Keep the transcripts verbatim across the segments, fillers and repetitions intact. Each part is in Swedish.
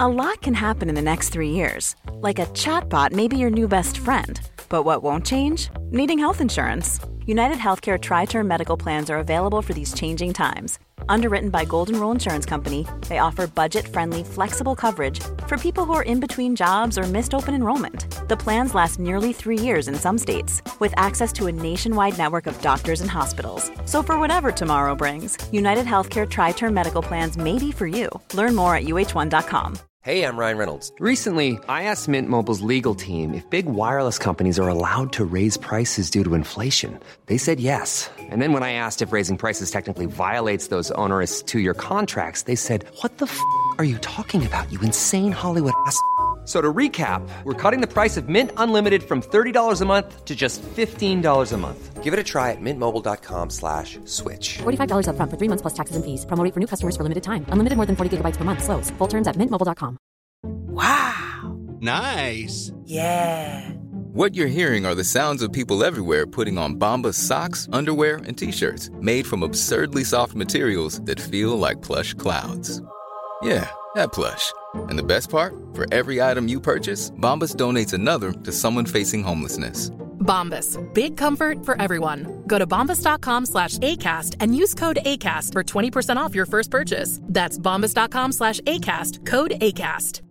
A lot can happen in the next three years. Like a chatbot may be your new best friend. But what won't change? Needing health insurance. United Healthcare Tri-Term Medical Plans are available for these changing times. Underwritten by Golden Rule Insurance Company, they offer budget-friendly, flexible coverage for people who are in between jobs or missed open enrollment. The plans last nearly three years in some states, with access to a nationwide network of doctors and hospitals. So for whatever tomorrow brings, United Healthcare Tri-Term Medical Plans may be for you. Learn more at U H one dot com. Hey, I'm Ryan Reynolds. Recently, I asked Mint Mobile's legal team if big wireless companies are allowed to raise prices due to inflation. They said yes. And then when I asked if raising prices technically violates those onerous two-year contracts, they said, what the f*** are you talking about, you insane Hollywood ass f- So to recap, we're cutting the price of Mint Unlimited from thirty dollars a month to just fifteen dollars a month. Give it a try at mintmobile.com slash switch. forty-five dollars up front for three months plus taxes and fees. Promo rate for new customers for limited time. Unlimited more than forty gigabytes per month. Slows full terms at mint mobile dot com. Wow. Nice. Yeah. What you're hearing are the sounds of people everywhere putting on Bombas socks, underwear, and T-shirts made from absurdly soft materials that feel like plush clouds. Yeah, that plush. And the best part? For every item you purchase, Bombas donates another to someone facing homelessness. Bombas. Big comfort for everyone. Go to bombas.com slash ACAST and use code ACAST for twenty percent off your first purchase. That's bombas.com slash ACAST. Code ACAST.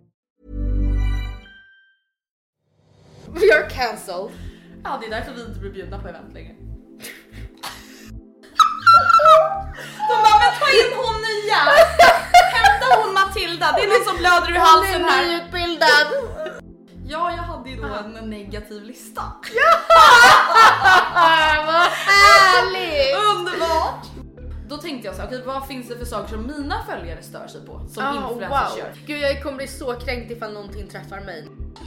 We are cancelled. Ja, det är därför vi inte blir bjudna på event längre. De bara, men ta in hon nya. Hämta hon Matilda. Det är någon som blöder ur halsen här. Hon är nyutbildad. Ja, jag hade ju då en negativ lista. Ja! Vad härligt! Underbart! Då tänkte jag så här, okej, vad finns det för saker som mina följare stör sig på? Som oh, influencers wow. gör. Gud, jag kommer bli så kränkt ifall någonting träffar mig.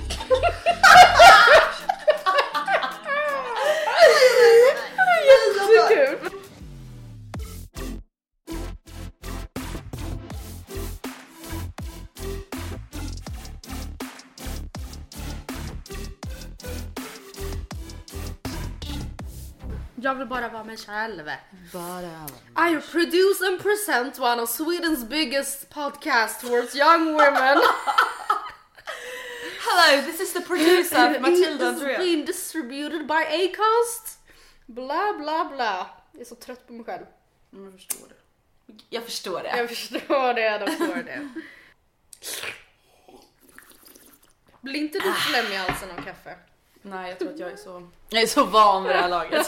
Jättekul! Jag vill bara vara mig själv. Bara. I produce and present one of Sweden's biggest podcast towards young women. Hello, this is the producer, Matilda Andrea. It's been distributed by Acast. Bla bla bla. Jag är så trött på mig själv. Jag förstår det. Jag förstår det. Jag förstår det, jag förstår det. Blir inte du slem i halsen av kaffe? Nej, jag tror att jag är så jag är så van vid det här laget.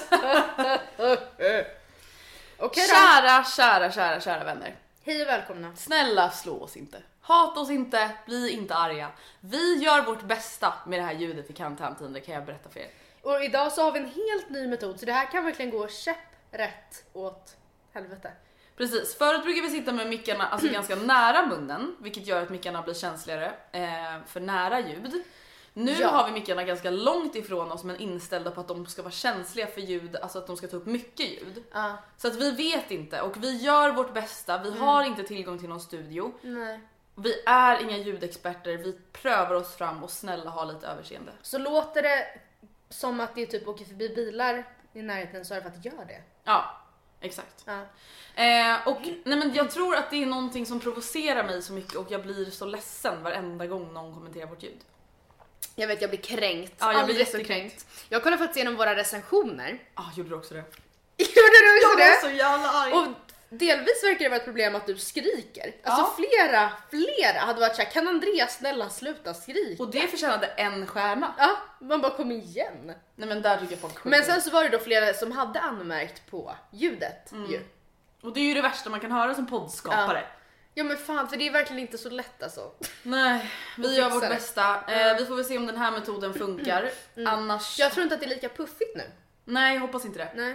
Okay, kära, kära, kära, kära vänner. Hej och välkomna. Snälla, slå oss inte. Hata oss inte, bli inte arga. Vi gör vårt bästa med det här ljudet i karantäntiden, det kan jag berätta för er. Och idag så har vi en helt ny metod, så det här kan verkligen gå käpprätt åt helvete. Precis, förut brukar vi sitta med mickarna alltså ganska nära munnen, vilket gör att mickarna blir känsligare eh, för nära ljud. Nu ja. har vi mickarna ganska långt ifrån oss, men inställda på att de ska vara känsliga för ljud, alltså att de ska ta upp mycket ljud. Uh. Så att vi vet inte, och vi gör vårt bästa, vi mm. har inte tillgång till någon studio. Nej. Vi är inga ljudexperter, vi prövar oss fram och snälla ha lite överseende. Så låter det som att det typ åker förbi bilar i närheten, så är det för att det gör det. Ja, exakt. Ja. Eh, och nej, men jag tror att det är någonting som provocerar mig så mycket, och jag blir så ledsen varenda gång någon kommenterar vårt ljud. Jag vet, jag blir kränkt. Ja, jag blir så kränkt. Jag kollade faktiskt igenom våra recensioner. Ja, ah, gjorde du också det? Gjorde du också jag det? Jag är så jävla arg. Och delvis verkar det vara ett problem att du skriker. Alltså ja. flera, flera hade varit så här, kan Andreas snälla sluta skrika? Och det förtjänade en stjärna. Ja, man bara kom igen. Nej, men där tycker jag folk. Men sen så var det då flera som hade anmärkt på ljudet mm. ju. Och det är ju det värsta man kan höra som poddskapare. Ja. Ja men fan, för det är verkligen inte så lätt alltså. Nej, vi gör vårt bästa. Eh, vi får väl se om den här metoden funkar. Mm. Annars... Jag tror inte att det är lika puffigt nu. Nej, jag hoppas inte det. Nej.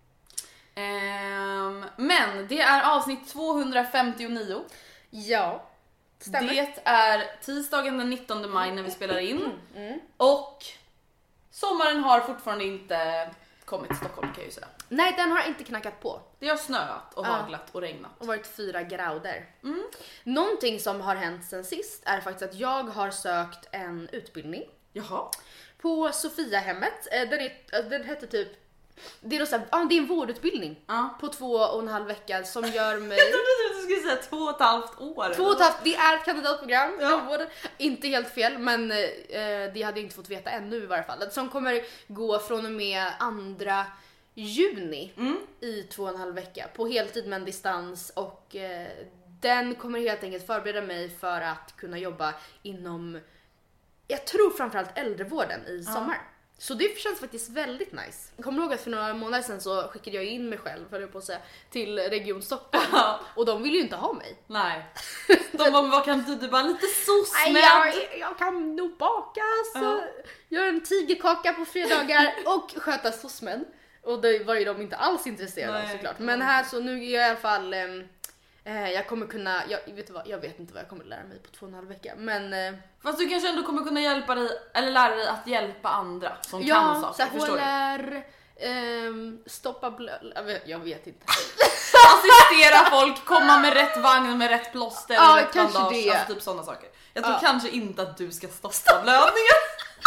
Eh, men det är avsnitt tvåhundrafemtionio. Ja, stämmer. Det är tisdagen den nittonde maj när vi spelar in. Mm. Mm. Och sommaren har fortfarande inte kommit till Stockholm, kan jag ju säga. Nej, den har inte knackat på. Det har snöat och haglat ja. och regnat. Och varit fyra grader. Mm. Någonting som har hänt sen sist är faktiskt att jag har sökt en utbildning. Jaha. På Sofiahemmet. Den, är, den heter typ... Det är, så här, ja, det är en vårdutbildning ja. på två och en halv vecka som gör mig... Jag trodde att du skulle säga två och ett halvt år. Två och ett halvt, det är ett kandidatprogram. Ja. Inte helt fel, men eh, det hade jag inte fått veta ännu i varje fall. Som kommer gå från och med andra juni mm. i två och en halv vecka på heltid med en distans, och eh, den kommer helt enkelt förbereda mig för att kunna jobba inom, jag tror framförallt äldrevården i sommar. Ja. Så det känns faktiskt väldigt nice. Jag kommer ihåg att för några månader sedan så skickade jag in mig själv, för på att säga, till Region Stockholm. Ja. Och de vill ju inte ha mig. Nej. De bara, vad kan du? Du bara lite SOS-med. Jag, jag kan nog baka, så ja. Göra en tigerkaka på fredagar och sköta SOS-med. Och det var ju de inte alls intresserade av, såklart. Men här så nu är jag i alla fall... Eh, jag kommer kunna... Jag vet, vad, jag vet inte vad jag kommer lära mig på två och en halv vecka. Men... Eh, Fast du kanske ändå kommer kunna hjälpa dig... Eller lära dig att hjälpa andra som ja, kan saker. Ja, H L R... Eh, stoppa blöd... Jag vet, jag vet inte. Assistera folk, komma med rätt vagn, med rätt plåster, ja, rätt bandage. Det. Alltså typ sådana saker. Jag tror ja. kanske inte att du ska stoppa blödningen.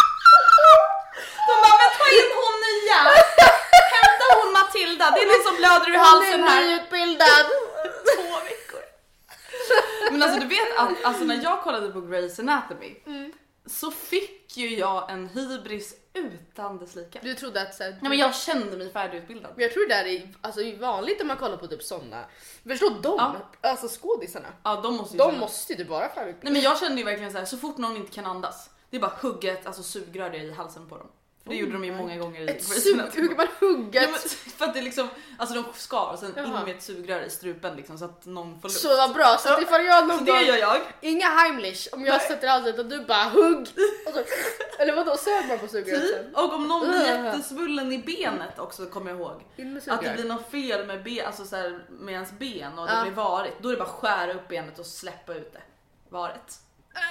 De bara, men ta in hon nya. Hämta hon Matilda. Det är någon som blöder ur halsen här. Hon är nyutbildad. Två veckor. Men alltså du vet att alltså, när jag kollade på Grey's Anatomy mm. så fick ju jag en hybris utan dess like. Du trodde att så här, nej, men jag kände mig färdigutbildad. Men jag tror det där är alltså vanligt när man kollar på typ såna. Förstå de, ja. Alltså skådisarna. Ja, de måste ju de måste ju bara färdigutbilda. Nej, men jag kände ju verkligen så här, så fort någon inte kan andas, det är bara hugget, alltså sugrör det i halsen på dem. För det oh, gjorde de ju många gånger i ett sug, hur kan man hugga? Ja, men, för att det liksom, alltså de skar och sen Jaha. in med ett sugrör i strupen liksom, så att någon får luft. Så vad bra, så att ifall jag någon så det gör jag. Inga Heimlich, om jag Nej. sätter halsen och du bara hugg. Och så, eller vadå, sög man på sugröret sen? Och om någon blir jättesvullen i benet också, kommer jag ihåg. Att det blir något fel med, ben, alltså så här, med ens ben och det ja. blir varit. Då är det bara skära upp benet och släppa ut det. Varit.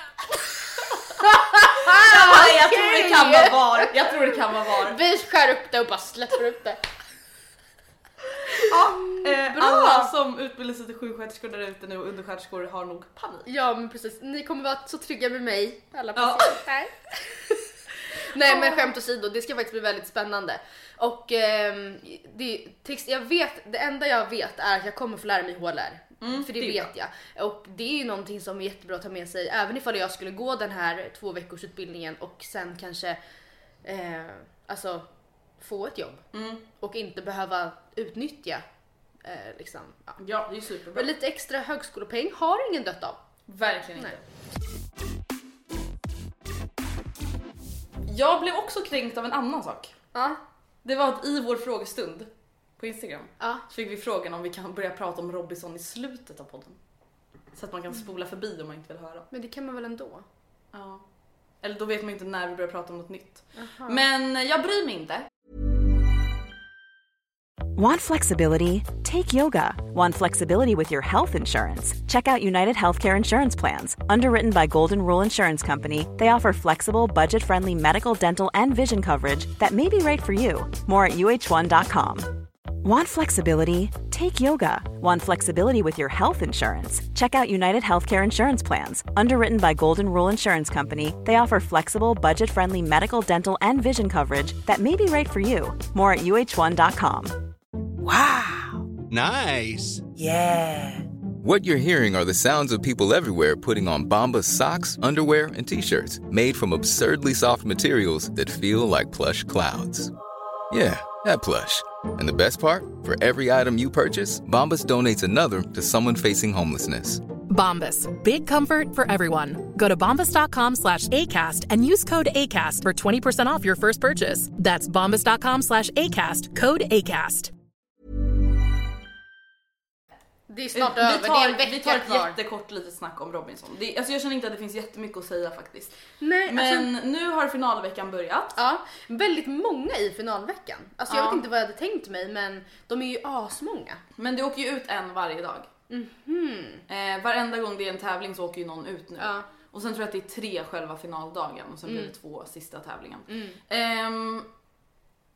Ja, jag tror det kan vara var. Jag tror det kan vara var. Vi skär upp det och bara släpper upp det. Ja, eh, alla som utbildar sig till sjuksköterskor där ute nu och undersköterskor har nog panik. Ja, men precis. Ni kommer vara så trygga med mig, alla patienter. Ja. Nej, men skämt åsido, det ska faktiskt bli väldigt spännande. Och eh, det, jag vet, det enda jag vet är att jag kommer få lära mig H L R. Mm, för det, det vet jag. Och det är ju någonting som är jättebra att ta med sig. Även ifall jag skulle gå den här två veckors utbildningen och sen kanske eh, alltså få ett jobb. Mm. Och inte behöva utnyttja eh, liksom, ja. ja, det är superbra. Lite extra högskolepeng har ingen dött av. Verkligen inte. Jag blev också kränkt av en annan sak. Ja. Det var att i vår frågestund på Instagram ja. så fick vi frågan om vi kan börja prata om Robinson i slutet av podden. Så att man kan spola förbi om man inte vill höra. Men det kan man väl ändå? Ja. Eller då vet man inte när vi börjar prata om något nytt. Aha. Men jag bryr mig inte. Want flexibility? Take yoga. Want flexibility with your health insurance? Check out United Healthcare Insurance Plans. Underwritten by Golden Rule Insurance Company, they offer flexible, budget-friendly medical, dental, and vision coverage that may be right for you. More at U H one dot com. Want flexibility? Take yoga. Want flexibility with your health insurance? Check out United Healthcare Insurance Plans. Underwritten by Golden Rule Insurance Company, they offer flexible, budget-friendly medical, dental, and vision coverage that may be right for you. More at U H one dot com. Wow. Nice. Yeah. What you're hearing are the sounds of people everywhere putting on Bombas socks, underwear, and T-shirts made from absurdly soft materials that feel like plush clouds. Yeah, that plush. And the best part? For every item you purchase, Bombas donates another to someone facing homelessness. Bombas. Big comfort for everyone. Go to bombas.com slash ACAST and use code ACAST for twenty percent off your first purchase. That's bombas.com slash ACAST. Code ACAST. Det är snart över, vi tar, det är en vecka vi tar ett kvar. jättekort litet snack om Robinson. Det, alltså jag känner inte att det finns jättemycket att säga faktiskt. Nej, men alltså, nu har finalveckan börjat. Ja, väldigt många i finalveckan. Alltså jag ja. vet inte vad jag hade tänkt mig, men de är ju asmånga. Men det åker ju ut en varje dag. Mm-hmm. Eh, varenda gång det är en tävling så åker ju någon ut nu. Ja. Och sen tror jag att det är tre själva finaldagen och sen mm. blir det två sista tävlingen. Mm. Eh,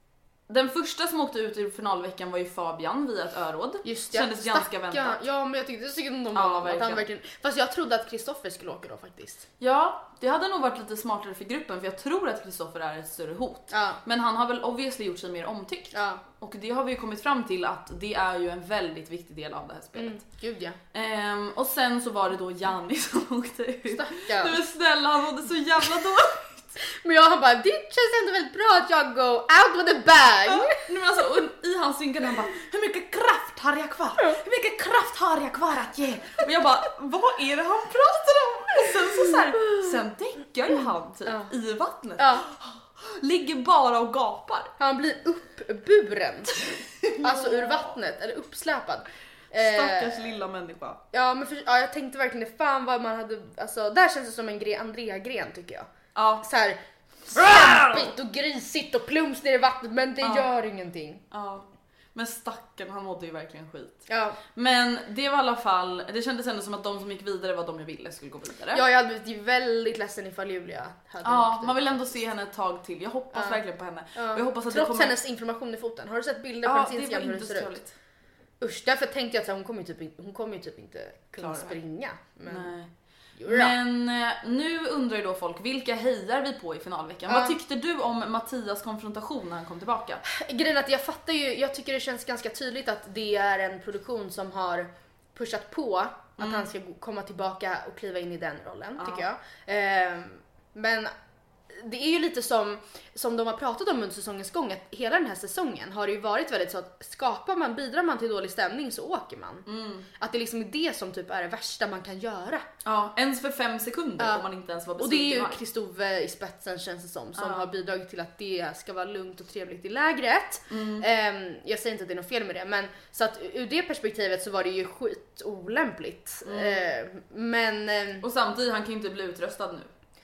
Den första som åkte ut i finalveckan var ju Fabian via ett öråd. Just det. Kändes ganska väntat. Ja, men jag tyckte det synd om Ja, honom. verkligen. Att han verkligen... Fast jag trodde att Kristoffer skulle åka då faktiskt. Ja, det hade nog varit lite smartare för gruppen för jag tror att Kristoffer är ett större hot. Ja. Men han har väl obviously gjort sig mer omtyckt. Ja. Och det har vi ju kommit fram till att det är ju en väldigt viktig del av det här spelet. Mm, gud ja. Ehm, och sen så var det då Janni som åkte ut. Stackarn. Nej men snälla, han mådde så jävla dåligt. Men jag bara, det känns ändå väldigt bra att jag går out with a bang. Ja, men alltså, och i hans synkade han bara, hur mycket kraft har jag kvar? Hur mycket kraft har jag kvar att ge? Och jag bara, vad är det han pratar om? Och sen så, så här, sen däckar ju han typ Ja. i vattnet. Ja. Ligger bara och gapar. Han blir uppburen. Alltså ur vattnet, eller uppsläpad. Stackars Eh, lilla människa. Ja men för, ja, jag tänkte verkligen det, fan vad man hade, alltså där känns det som en gre, Andrea-gren tycker jag. Ja. Så här stampigt och grisigt och plums ner i vattnet, men det Ja. gör ingenting. Ja. Men stackarn, han mådde ju verkligen skit. Ja. Men det var i alla fall, det kändes ändå som att de som gick vidare var de jag ville skulle gå vidare. Ja, jag hade blivit väldigt ledsen ifall Julia hade Ja, åkt man ut. vill ändå se henne ett tag till. Jag hoppas Ja. verkligen på henne. Ja. Och jag hoppas att Trots det kommer... hennes inflammation i foten. Har du sett bilder på Ja, hennes det var Instagram hur det inte ser så ut? trevligt. Usch, därför tänkte jag att hon kommer ju typ, in- hon kommer ju typ inte kunna Klara det. springa. Men... Nej. Jodå. Men eh, nu undrar ju då folk, vilka hejar vi på i finalveckan? Ja. Vad tyckte du om Mattias konfrontation när han kom tillbaka? Grejen är att jag fattar ju, jag tycker det känns ganska tydligt att det är en produktion som har pushat på att Mm. han ska gå- komma tillbaka och kliva in i den rollen, Ja. tycker jag. Ehm, men det är ju lite som, som de har pratat om under säsongens gång, att hela den här säsongen har det ju varit väldigt så att skapar man, bidrar man till dålig stämning så åker man. Mm. Att det liksom är det som typ är det värsta man kan göra. Ja, ens för fem sekunder Ja. får man inte ens vara Och det besviken. är ju arg. Kristove i spetsen känns det som, som Ja. har bidragit till att det ska vara lugnt och trevligt i lägret. Mm. Ehm, jag säger inte att det är något fel med det, men så att ur det perspektivet så var det ju skit olämpligt. Ehm, men ehm, Och samtidigt, han kan ju inte bli utröstad nu.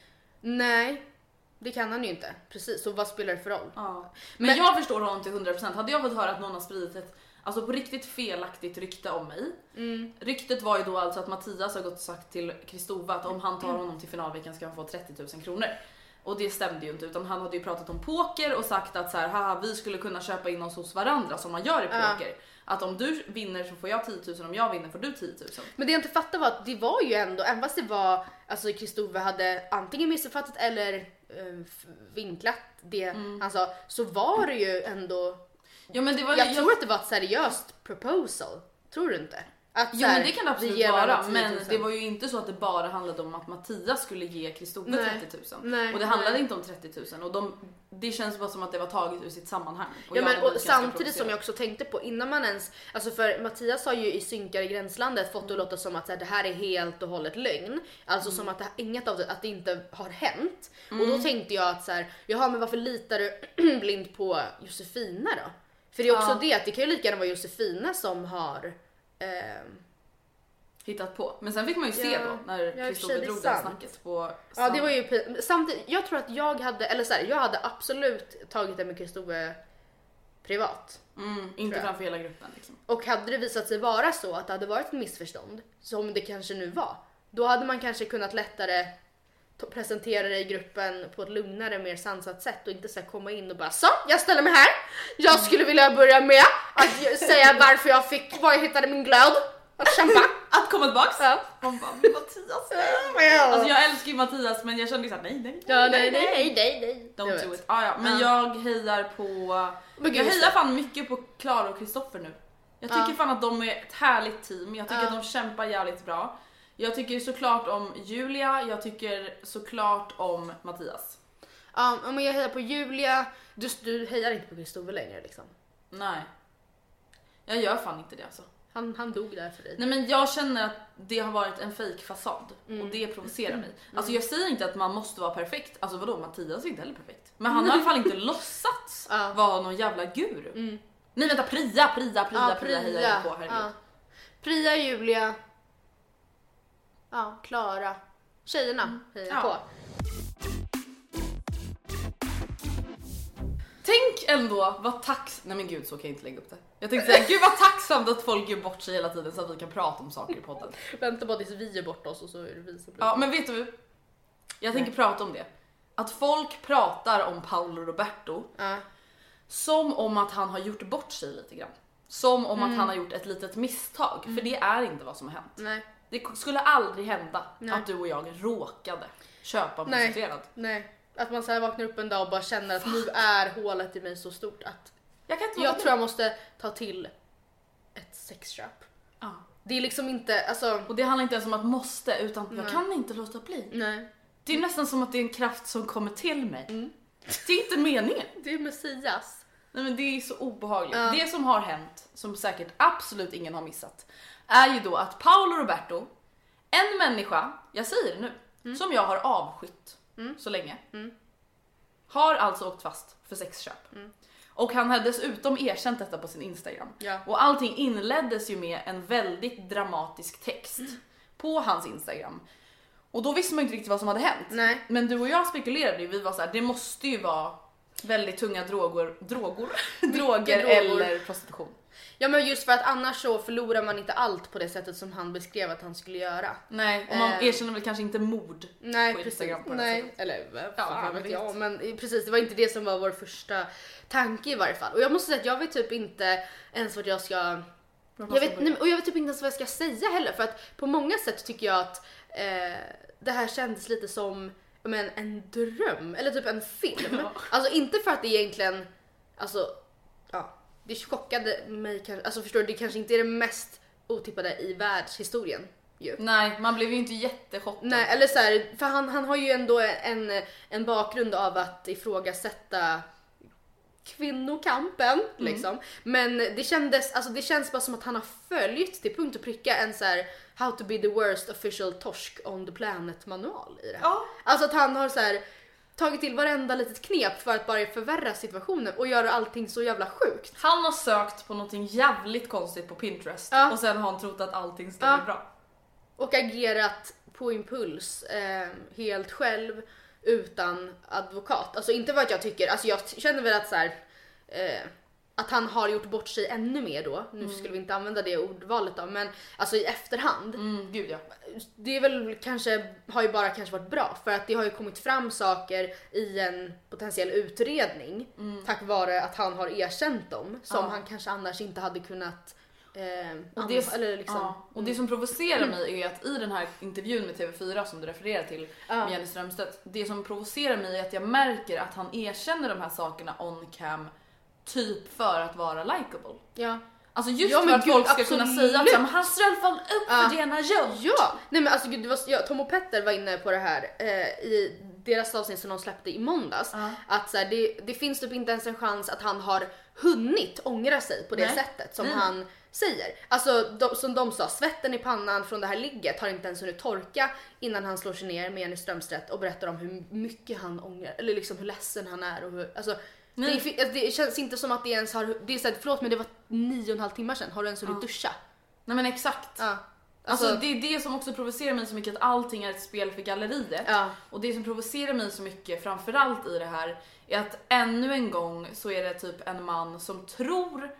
nej, det kan han ju inte. Precis, så vad spelar det för roll? Ja. Men, Men- jag förstår honom till hundra procent. Hade jag fått höra att någon har spridit ett alltså på riktigt felaktigt rykte om mig. Mm. Ryktet var ju då alltså att Mattias har gått och sagt till Kristova att om han tar honom till finalveckan ska han få trettio tusen kronor. Och det stämde ju inte, utan han hade ju pratat om poker och sagt att så här, haha, vi skulle kunna köpa in oss hos varandra som man gör i Ja. poker. Att om du vinner så får jag tio tusen, om jag vinner får du tio tusen. Men det jag inte fattade var att det var ju ändå, även fast det var, alltså Kristove hade antingen missuppfattat eller eh, f- vinklat det Mm. han sa, så var det ju ändå, Ja, men det var, jag tror att det var ett seriöst proposal, tror du inte? Att, Jo så här, men det kan det absolut vi ger varandra vara, tio men tusen. det var ju inte så att det bara handlade om att Mattias skulle ge Kristove Nej. trettio tusen. Nej, Och det handlade nej. inte om trettio tusen och de, det känns bara som att det var taget ur sitt sammanhang. Och Ja, jag men, hade och blivit ganska samtidigt som provocerad. jag också tänkte på innan man ens, alltså för Mattias har ju i Synkar i gränslandet fått det att låta som att så här, det här är helt och hållet lögn. Alltså som att det, inget av det, att det inte har hänt. Och då tänkte jag att så här, jaha men varför litar du blind på Josefina då? För det är också Ja. det, att det kan ju lika gärna vara Josefina som har ehm, hittat på. Men sen fick man ju se Ja. då när Ja, i och för sig, Kristove det är drog det sant. snacket på ja det var ju pi- samtidigt, jag tror att jag hade, eller så här, jag hade absolut tagit det med Kristove privat. mm, inte tror jag. framför hela gruppen liksom. Och hade det visat sig vara så att det hade varit ett missförstånd, som det kanske nu var, då hade man kanske kunnat lättare t- presentera det i gruppen på ett lugnare, mer sansat sätt och inte så här komma in och bara så, jag ställer mig här. Jag skulle vilja börja med att ju- säga varför jag fick, var jag hittade min glöd. Att kämpa. Att komma tillbaks! Ja. Man bara, Mattias! Alltså jag älskar ju Mattias men jag kände ju såhär, nej nej Ja, nej, nej, nej, nej, nej. Don't Jag do vet. it. Ah, ja. Men Ja. jag hejar på... Men gud, jag just hejar det. fan mycket på Klara och Kristoffer nu. Jag tycker Ja. fan att de är ett härligt team. Jag tycker Ja. att de kämpar jävligt bra. Jag tycker såklart om Julia. Jag tycker såklart om Mattias. Ja, men jag hejar på Julia. Du, du hejar inte på Kristove längre liksom. Nej. Jag gör fan inte det alltså. Han, han dog där för dig. Nej men jag känner att det har varit en fake fasad och det provocerar mig. Alltså jag säger inte att man måste vara perfekt. Alltså vadå, Mattias är inte heller perfekt. Men han har i alla fall inte låtsats Ja. vara någon jävla guru. Nej vänta, Priya, Priya, Priya, Ja, Priya hejar jag på, herregud. ja. Priya, Julia. Ja, Klara. Tjejerna hejar jag Ja. på. Tänk ändå vad tax... Nej men gud, så kan jag inte lägga upp det. Jag tänkte säga, gud vad tacksamt att folk gör bort sig hela tiden så att vi kan prata om saker i podden. Vänta bara tills vi är bort oss och så är det vi som blir. Ja men vet du, jag tänker prata om det. Att folk pratar om Paolo Roberto Ja. som om att han har gjort bort sig lite grann. Som om Mm. att han har gjort ett litet misstag. För det är inte vad som har hänt. Nej. Det skulle aldrig hända Nej. att du och jag råkade köpa en Nej. prostituerad. Nej. Att man så här vaknar upp en dag och bara känner att nu är hålet i mig så stort att Jag, kan inte jag vara tror jag måste ta till ett sexköp. Ja. Det är liksom inte, alltså... Och det handlar inte ens om att måste, utan Nej. jag kan inte låta bli. Nej. Det är nästan som att det är en kraft som kommer till mig. Mm. Det är inte meningen. Det är Messias. Nej, men det är så obehagligt. Ja. Det som har hänt, som säkert absolut ingen har missat, är ju då att Paolo Roberto, en människa, jag säger det nu, Mm. som jag har avskytt så länge, har alltså åkt fast för sexköp. Mm. Och han hade dessutom erkänt detta på sin Instagram. Ja. Och allting inleddes ju med en väldigt dramatisk text Mm. på hans Instagram. Och då visste man inte riktigt vad som hade hänt. Nej. Men du och jag spekulerade ju, vi var så här: det måste ju vara väldigt tunga droger, droger, droger droger. eller prostitution. Ja, men just för att annars så förlorar man inte allt på det sättet som han beskrev att han skulle göra. Nej, och man Eh. erkänner väl kanske inte mord Nej, på precis. Instagram på det här Nej, sättet. eller vad Ja, fan vem vet vet. jag. Men precis, det var inte det som var vår första tanke i varje fall. Och jag måste säga att jag vet typ inte ens vad jag ska... Jag vet, nej, och jag vet typ inte ens vad jag ska säga heller. För att på många sätt tycker jag att eh, det här kändes lite som men, en dröm. Eller typ en film. Ja. Alltså inte för att det egentligen... Alltså, ja. Det chockade mig kanske. Alltså förstår du, det kanske inte är det mest otippade i världshistorien. Ju. Nej, man blev ju inte jättechockad. Nej, eller så här, för han, han har ju ändå en, en bakgrund av att ifrågasätta kvinnokampen liksom. Men det kändes, alltså det känns bara som att han har följt till punkt och pricka en så här how to be the worst official torsk on the planet manual i det. Ja. Alltså att han har så här tagit till varenda litet knep för att bara förvärra situationen och göra allting så jävla sjukt. Han har sökt på någonting jävligt konstigt på Pinterest Ja. och sen har han trott att allting ska Ja. bli bra. Och agerat på impuls eh, helt själv utan advokat. Alltså inte vad jag tycker, alltså jag känner väl att så här, eh, att han har gjort bort sig ännu mer då. Nu Mm. skulle vi inte använda det ordvalet då, men alltså i efterhand. Mm, gud ja. Det är väl kanske, har ju bara kanske varit bra för att det har ju kommit fram saker i en potentiell utredning tack vare att han har erkänt dem som Ja. han kanske annars inte hade kunnat eh, Och det, anv- eller liksom, ja, och det som provocerar mig är att i den här intervjun med T V fyra som du refererar till Ja. med Jenny Strömstedt, det som provocerar mig är att jag märker att han erkänner de här sakerna on cam typ för att vara likable. ja. Alltså just Ja, för men att gud, folk ska absolut. kunna säga att så här, "Men han står i alla fall upp Ja. för det han har gjort." Ja, nej men alltså gud, det var, ja, Tom och Petter var inne på det här eh, i deras avsnitt som de släppte i måndags. Ja. Att så här, det, det finns typ inte ens en chans att han har hunnit ångra sig på det Nej. sättet som Nej. han säger. Alltså de, som de sa, svetten i pannan från det här ligget har inte ens hunnit torka innan han slår sig ner med Jenny Strömstedt och berättar om hur mycket han ångrar, eller liksom hur ledsen han är och hur, alltså det, är fi- det känns inte som att det ens har, det är så här, förlåt men det var nio och en halv timmar sedan, har du ens hunnit duscha? Nej men exakt. Ja. Alltså, det är det som också provocerar mig så mycket, att allting är ett spel för galleriet. Ja. Och det som provocerar mig så mycket framförallt i det här är att ännu en gång så är det typ en man som tror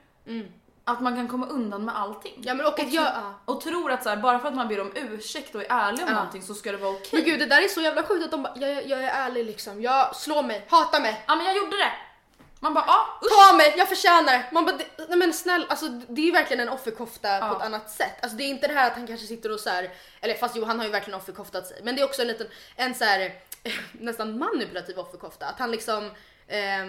att man kan komma undan med allting. Ja, men och att tro- jag- ja. och tror att så här, bara för att man ber om ursäkt och är ärlig om Ja. någonting så ska det vara okej. Men gud, det där är så jävla sjukt att de bara, jag, jag är ärlig liksom, jag slår mig, hatar mig, Ja men jag gjorde det. Man bara ja, usch. ta mig, jag förtjänar det. Man bara, det, nej men snäll, alltså det är ju verkligen en offerkofta Ja. på ett annat sätt. Alltså det är inte det här att han kanske sitter och så här, eller fast jo han har ju verkligen offerkoftat sig, men det är också en liten, en så här nästan manipulativ offerkofta. Att han liksom eh,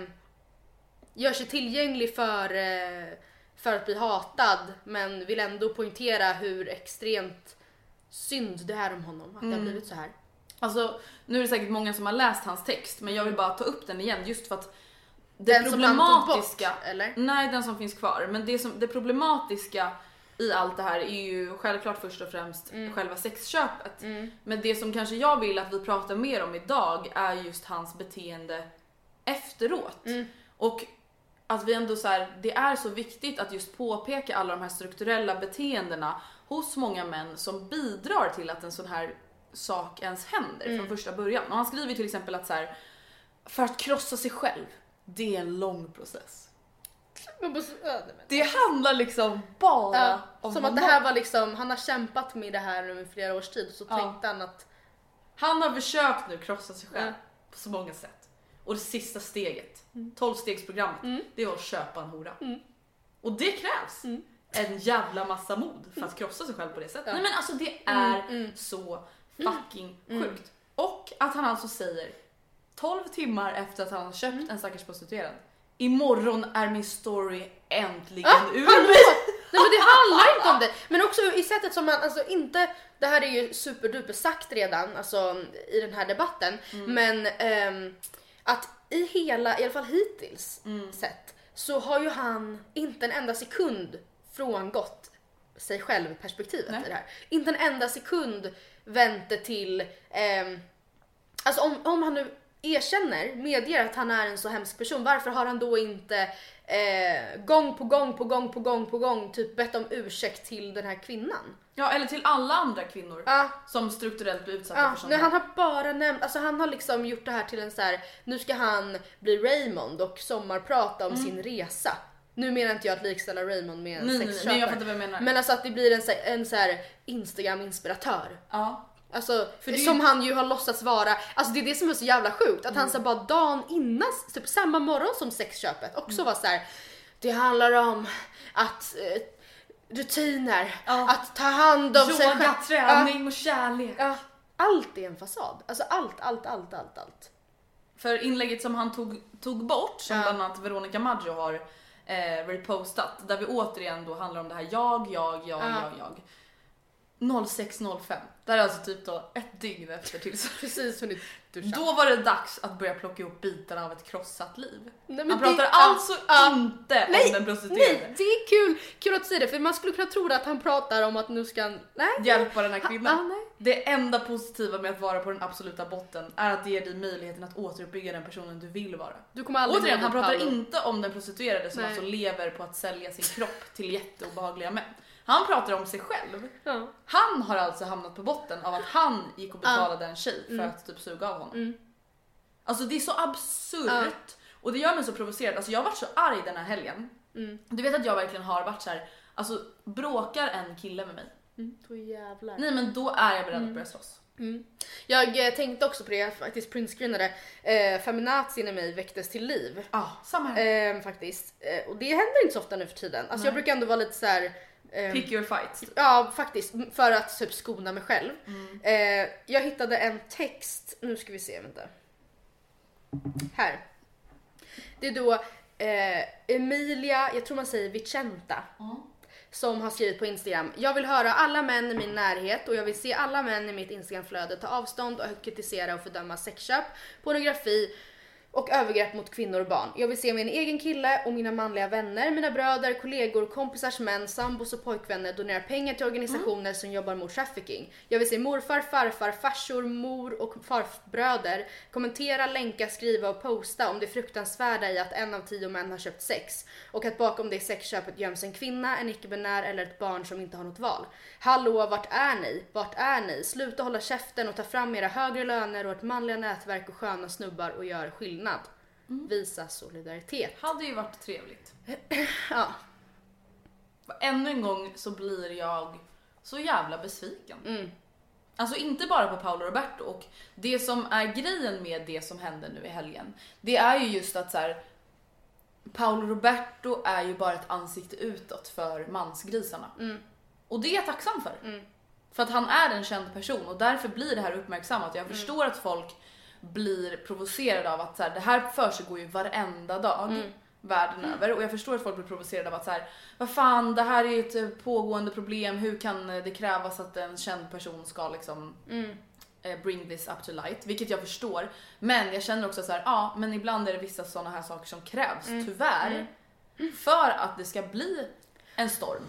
gör sig tillgänglig för, eh, för att bli hatad, men vill ändå poängtera hur extremt synd det är om honom, att det har blivit så här. Alltså nu är det säkert många som har läst hans text, men jag vill bara ta upp den igen just för att det Den som han tog problematiska, bort, eller? nej den som finns kvar, men det, som, det problematiska i allt det här är ju självklart först och främst Mm. själva sexköpet. Men det som kanske jag vill att vi pratar mer om idag är just hans beteende efteråt. Mm. Och att vi ändå så här, det är så viktigt att just påpeka alla de här strukturella beteendena hos många män som bidrar till att en sån här sak ens händer Mm. från första början. Och han skriver till exempel att så här, för att krossa sig själv, det är en lång process. Man bara, ja, nej, men- Det handlar liksom bara Ja, om som att det honom. här var liksom, han har kämpat med det här nu i flera års tid, så Ja. tänkte han att Han har försökt nu krossa sig själv Ja. på så många sätt. Och det sista steget, mm. tolvstegsprogrammet, mm. det var att köpa en hora. Mm. Och det krävs mm. en jävla massa mod för att krossa sig själv på det sättet. Ja. Nej men alltså det är mm. Mm. så fucking mm. sjukt. Och att han alltså säger tolv timmar efter att han har köpt mm. en stackars prostituerad. Imorgon är min story äntligen ah, ur mig. Nej men det handlar inte om det. Men också i sättet som man, alltså inte, det här är ju superduper sagt redan, alltså i den här debatten. Mm. Men ähm, att i hela, i alla fall hittills mm. sett, så har ju han inte en enda sekund frångått sig själv perspektivet Nej. i det här. Inte en enda sekund väntar till, ähm, alltså om, om han nu erkänner, medger att han är en så hemsk person, varför har han då inte eh, gång på gång på gång på gång på gång typ bett om ursäkt till den här kvinnan? Ja, eller till alla andra kvinnor ah. som strukturellt blir utsatta ah, för sånt. Nej, han har bara nämnt, alltså han har liksom gjort det här till en så här, nu ska han bli Raymond och sommarprata om mm. sin resa. Nu menar inte jag att likställa Raymond med en nej, sexköpare. Nej, jag fattar vad jag menar. Men alltså att det blir en, en så här Instagram-inspiratör. Ja. Alltså, för som ju... han ju har låtsats vara. Alltså det är det som är så jävla sjukt. Att mm. han så bara dagen innan, typ samma morgon som sexköpet, också mm. var så här. Det handlar om att eh, rutiner, ja. att ta hand om Yoga, sig själv, träning och kärlek. Ja. Allt är en fasad. Alltså allt, allt, allt, allt, allt. För inlägget som han tog, tog bort, som ja. bland annat Veronica Maggio har eh, repostat, där vi återigen då handlar om det här jag, jag, jag, ja. jag, jag. noll sex noll fem. Det är alltså typ då ett dygn efter tills precis hunnit duscha. Då var det dags att börja plocka ihop bitarna av ett krossat liv. Nej, han pratar det, alltså ah, inte nej, om den prostituerade. Nej, det är kul. Kul att säga det, för man skulle kunna tro att han pratar om att nu ska han, nej, hjälpa den här kvinnan. Ah, nej. Det enda positiva med att vara på den absoluta botten är att det ger dig möjligheten att återuppbygga den personen du vill vara. Du kommer aldrig återigen, han pratar Paolo. inte om den prostituerade som nej. alltså lever på att sälja sin kropp till jätteobehagliga män. Han pratar om sig själv. Ja. Han har alltså hamnat på botten av att han gick och betalade ja. en tjej för mm. att typ suga av honom. Mm. Alltså det är så absurt. Ja. Och det gör mig så provocerad. Alltså jag har varit så arg den här helgen. Mm. Du vet att jag verkligen har varit så här. Alltså bråkar en kille med mig. Mm. Då jävlar. Nej men då är jag beredd mm. att börja slåss. Mm. Jag eh, tänkte också på det, jag faktiskt printscreenade eh, feminazin i mig väcktes till liv. Ja, ah, samma här. Eh, faktiskt. Eh, och det händer inte så ofta nu för tiden. Alltså Nej. jag brukar ändå vara lite så här. Pick your fights. Ja, faktiskt. För att typ skona mig själv. Mm. Eh, jag hittade en text. Nu ska vi se, vänta. Här. Det är då eh, Emilia, jag tror man säger Vicenta. Mm. Som har skrivit på Instagram. Jag vill höra alla män i min närhet och jag vill se alla män i mitt Instagramflöde ta avstånd och kritisera och fördöma sexköp, pornografi och övergrepp mot kvinnor och barn. Jag vill se min egen kille och mina manliga vänner, mina bröder, kollegor, kompisars män, sambos och pojkvänner donera pengar till organisationer mm. som jobbar mot trafficking. Jag vill se morfar, farfar, farsor, mor och farbröder kommentera, länka, skriva och posta om det fruktansvärda i att en av tio män har köpt sex och att bakom det sexköpet göms en kvinna, en icke-binär eller ett barn som inte har något val. Hallå, vart är ni? Vart är ni? Sluta hålla käften och ta fram era högre löner och ett manliga nätverk och sköna snubbar och gör skillnad. Mm. Visa solidaritet. Hade ju varit trevligt. Ja. Ännu en gång så blir jag så jävla besviken. Mm. Alltså inte bara på Paolo Roberto, och det som är grejen med det som händer nu i helgen, det är ju just att så här, Paolo Roberto är ju bara ett ansikte utåt för mansgrisarna. Mm. Och det är jag tacksam för. Mm. För att han är en känd person och därför blir det här uppmärksammat. Jag förstår mm. att folk blir provocerade av att så här, det här försiggår ju varenda dag mm. världen mm. över, och jag förstår att folk blir provocerade av att så här, vad fan, det här är ju ett pågående problem, hur kan det krävas att en känd person ska liksom mm. eh, bring this up to light, vilket jag förstår, men jag känner också så här, ja, men ibland är det vissa sådana här saker som krävs mm. tyvärr mm. för att det ska bli en storm.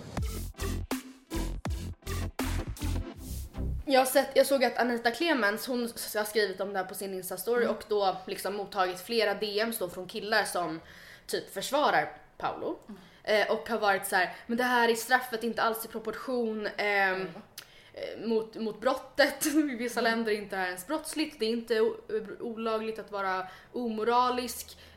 Jag, har sett, jag såg att Anita Clemens, hon har skrivit om det här på sin Insta-story mm. och då liksom mottagit flera D Ms då från killar som typ försvarar Paolo. Mm. Eh, och har varit så här, men det här är straffet inte alls i proportion eh, mm. eh, mot, mot brottet. I vissa länder inte är ens brottsligt. Det är inte o- olagligt att vara omoralisk.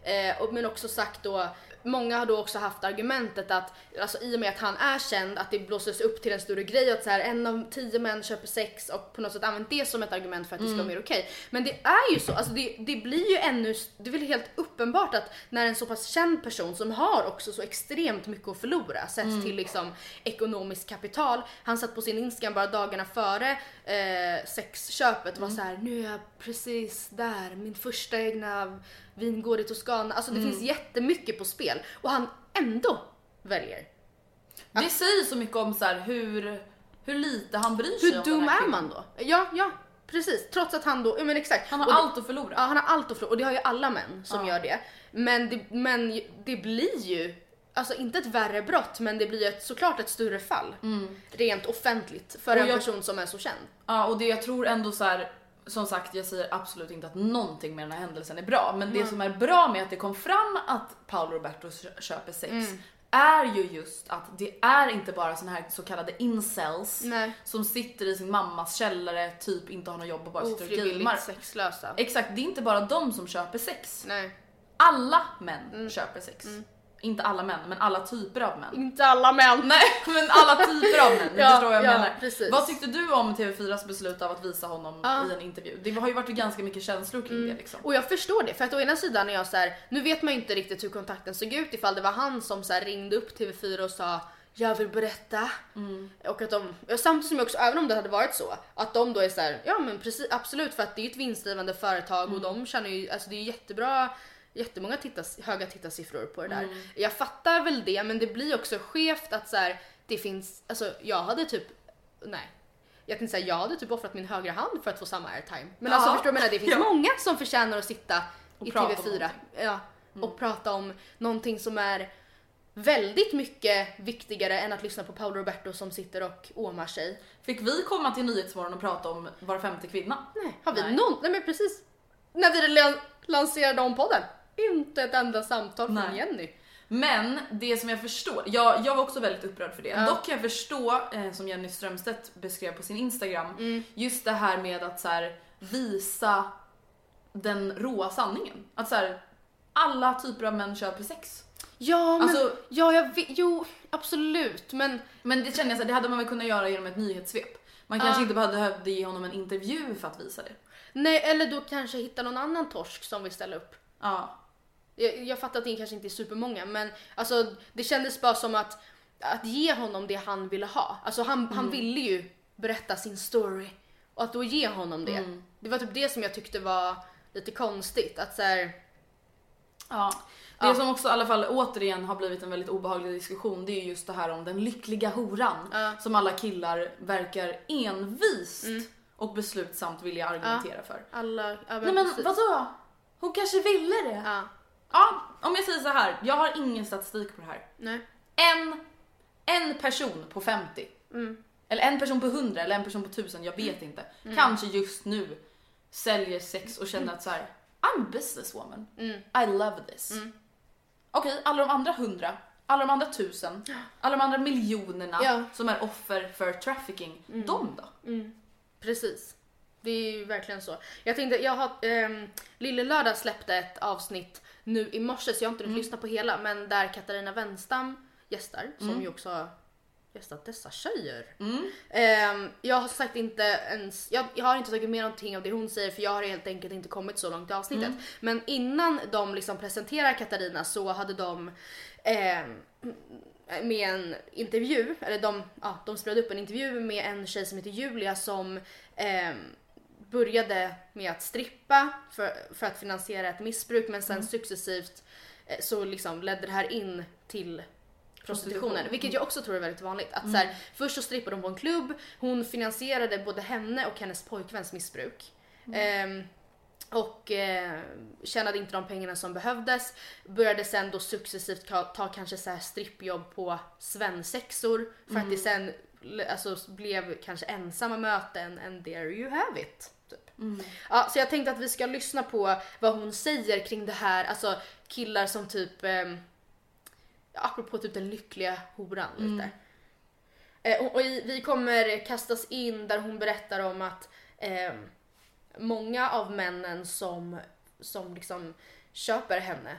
Eh, och, men också sagt då, många har då också haft argumentet att alltså, i och med att han är känd, att det blåses upp till en större grej att så här, en av tio män köper sex och på något sätt använt det som ett argument för att det ska vara mer okej. Men det är ju så, alltså det, det blir ju ännu, det är väl helt uppenbart att när en så pass känd person som har också så extremt mycket att förlora sätts mm. till liksom ekonomiskt kapital. Han satt på sin Instagram bara dagarna före eh, sexköpet och var mm. så här: nu är jag precis där, min första egna vingård i Toscana. Alltså det mm. finns jättemycket på spel och han ändå väljer. Det säger så mycket om så här, hur, hur lite han bryr sig hur om dum den här är man då? Ja, ja, precis. Trots att han då, ja men exakt. Han har det, allt att förlora. Ja, han har allt att förlora och det har ju alla män som ja. gör det. Men det, men det blir ju, alltså inte ett värre brott, men det blir ju ett, såklart ett större fall. Mm. Rent offentligt för och en jag, person som är så känd. Ja, och det jag tror ändå så här. Som sagt, jag säger absolut inte att någonting med den här händelsen är bra. Men mm. det som är bra med att det kom fram att Paolo Roberto köper sex mm. är ju just att det är inte bara såna här så kallade incels Nej. som sitter i sin mammas källare, typ inte har något jobb och bara sitter och gamer. Sexlösa. Exakt, det är inte bara de som köper sex. Nej. Alla män mm. köper sex. Mm. Inte alla män, men alla typer av män. Inte alla män. Nej, men alla typer av män. ja, förstår vad jag ja, menar. Precis. Vad tyckte du om T V fyras beslut av att visa honom ja. i en intervju? Det har ju varit ganska mycket känslor kring mm. det liksom. Och jag förstår det, för att å ena sidan är jag så här, nu vet man ju inte riktigt hur kontakten såg ut, ifall det var han som så här ringde upp T V fyra och sa jag vill berätta. Mm. Och att de, samtidigt som jag också, även om det hade varit så, att de då är så här, ja men precis, absolut, för att det är ett vinstdrivande företag mm. och de känner ju, alltså det är jättebra, jättemånga tittas, höga tittarsiffror på det där. Mm. Jag fattar väl det, men det blir också skevt att så här, det finns, alltså jag hade typ, nej. Jag tänkte säga, jag hade typ offrat min högra hand för att få samma airtime. Men ja. alltså förstår du, menar, det finns ja. många som förtjänar att sitta och i T V fyra ja, mm. och prata om någonting som är väldigt mycket viktigare än att lyssna på Paolo Roberto som sitter och åmar sig. Fick vi komma till Nyhetsmorgon och prata om var femte kvinna? Nej, har vi nej. någon? Nej men precis. När vi lanserade om podden. Inte ett enda samtal från nej. Jenny. Men det som jag förstår, jag, jag var också väldigt upprörd för det. Ja. Dock kan jag förstå, eh, som Jenny Strömstedt beskrev på sin Instagram, mm. just det här med att så här, visa den råa sanningen. Att så här, alla typer av män köper sex. Ja, men, alltså, ja, jag vet, jo, absolut, men... Men det känner jag så här, det hade man väl kunnat göra genom ett nyhetssvep. Man kanske uh. inte behövde ge honom en intervju för att visa det. Nej, eller då kanske hitta någon annan torsk som vill ställa upp. Ja. Jag, jag fattar att det kanske inte är supermånga, men alltså, det kändes bara som att, att ge honom det han ville ha. Alltså han, mm. han ville ju berätta sin story. Och att då ge honom det. Mm. Det var typ det som jag tyckte var lite konstigt. Att så här, ja. Det ja. som också i alla fall återigen har blivit en väldigt obehaglig diskussion, det är just det här om den lyckliga horan. Ja. Som alla killar verkar envist mm. och beslutsamt vilja argumentera ja. för. Alla, ja, men Nej men precis. Vadå? Hon kanske ville det. Ja. Ja, om jag säger så här, jag har ingen statistik på det här. Nej. En, en person på femtio, mm. eller en person på hundra, eller en person på tusen, jag vet inte. Mm. Kanske just nu säljer sex och känner att så här, I'm a businesswoman. Mm. I love this. Mm. Okej, okay, alla de andra hundra, alla de andra tusen, alla de andra miljonerna ja. som är offer för trafficking, mm. de då? Mm. Precis. Det är ju verkligen så. Jag tänkte, jag har, ähm, Lille Lördag släppte ett avsnitt nu i morse, så jag har inte mm. lyssnat på hela, men där Katarina Wenstam gästar, som mm. ju också har gästat dessa tjejer. Mm. Ähm, jag har sagt inte ens, jag, jag har inte tagit med någonting av det hon säger, för jag har helt enkelt inte kommit så långt i avsnittet. Mm. Men innan de liksom presenterar Katarina så hade de ähm, med en intervju, eller de, ja, de spelade upp en intervju med en tjej som heter Julia som ähm, började med att strippa för, för att finansiera ett missbruk, men sen mm. successivt eh, så liksom ledde det här in till prostitutionen, vilket jag också tror är väldigt vanligt. Att mm. så här, först så strippade de på en klubb, hon finansierade både henne och hennes pojkväns missbruk. Mm. Eh, och eh, tjänade inte de pengarna som behövdes. Började sen då successivt ta, ta kanske så här strippjobb på svensexor för mm. att det sen alltså, blev kanske ensamma möten, and there you have it. Typ. Mm. Ja, så jag tänkte att vi ska lyssna på vad hon säger kring det här. Alltså killar som typ, eh, apropå typ den lyckliga horan mm. lite. Eh, och, och vi kommer kastas in där hon berättar om att eh, många av männen som, som liksom köper henne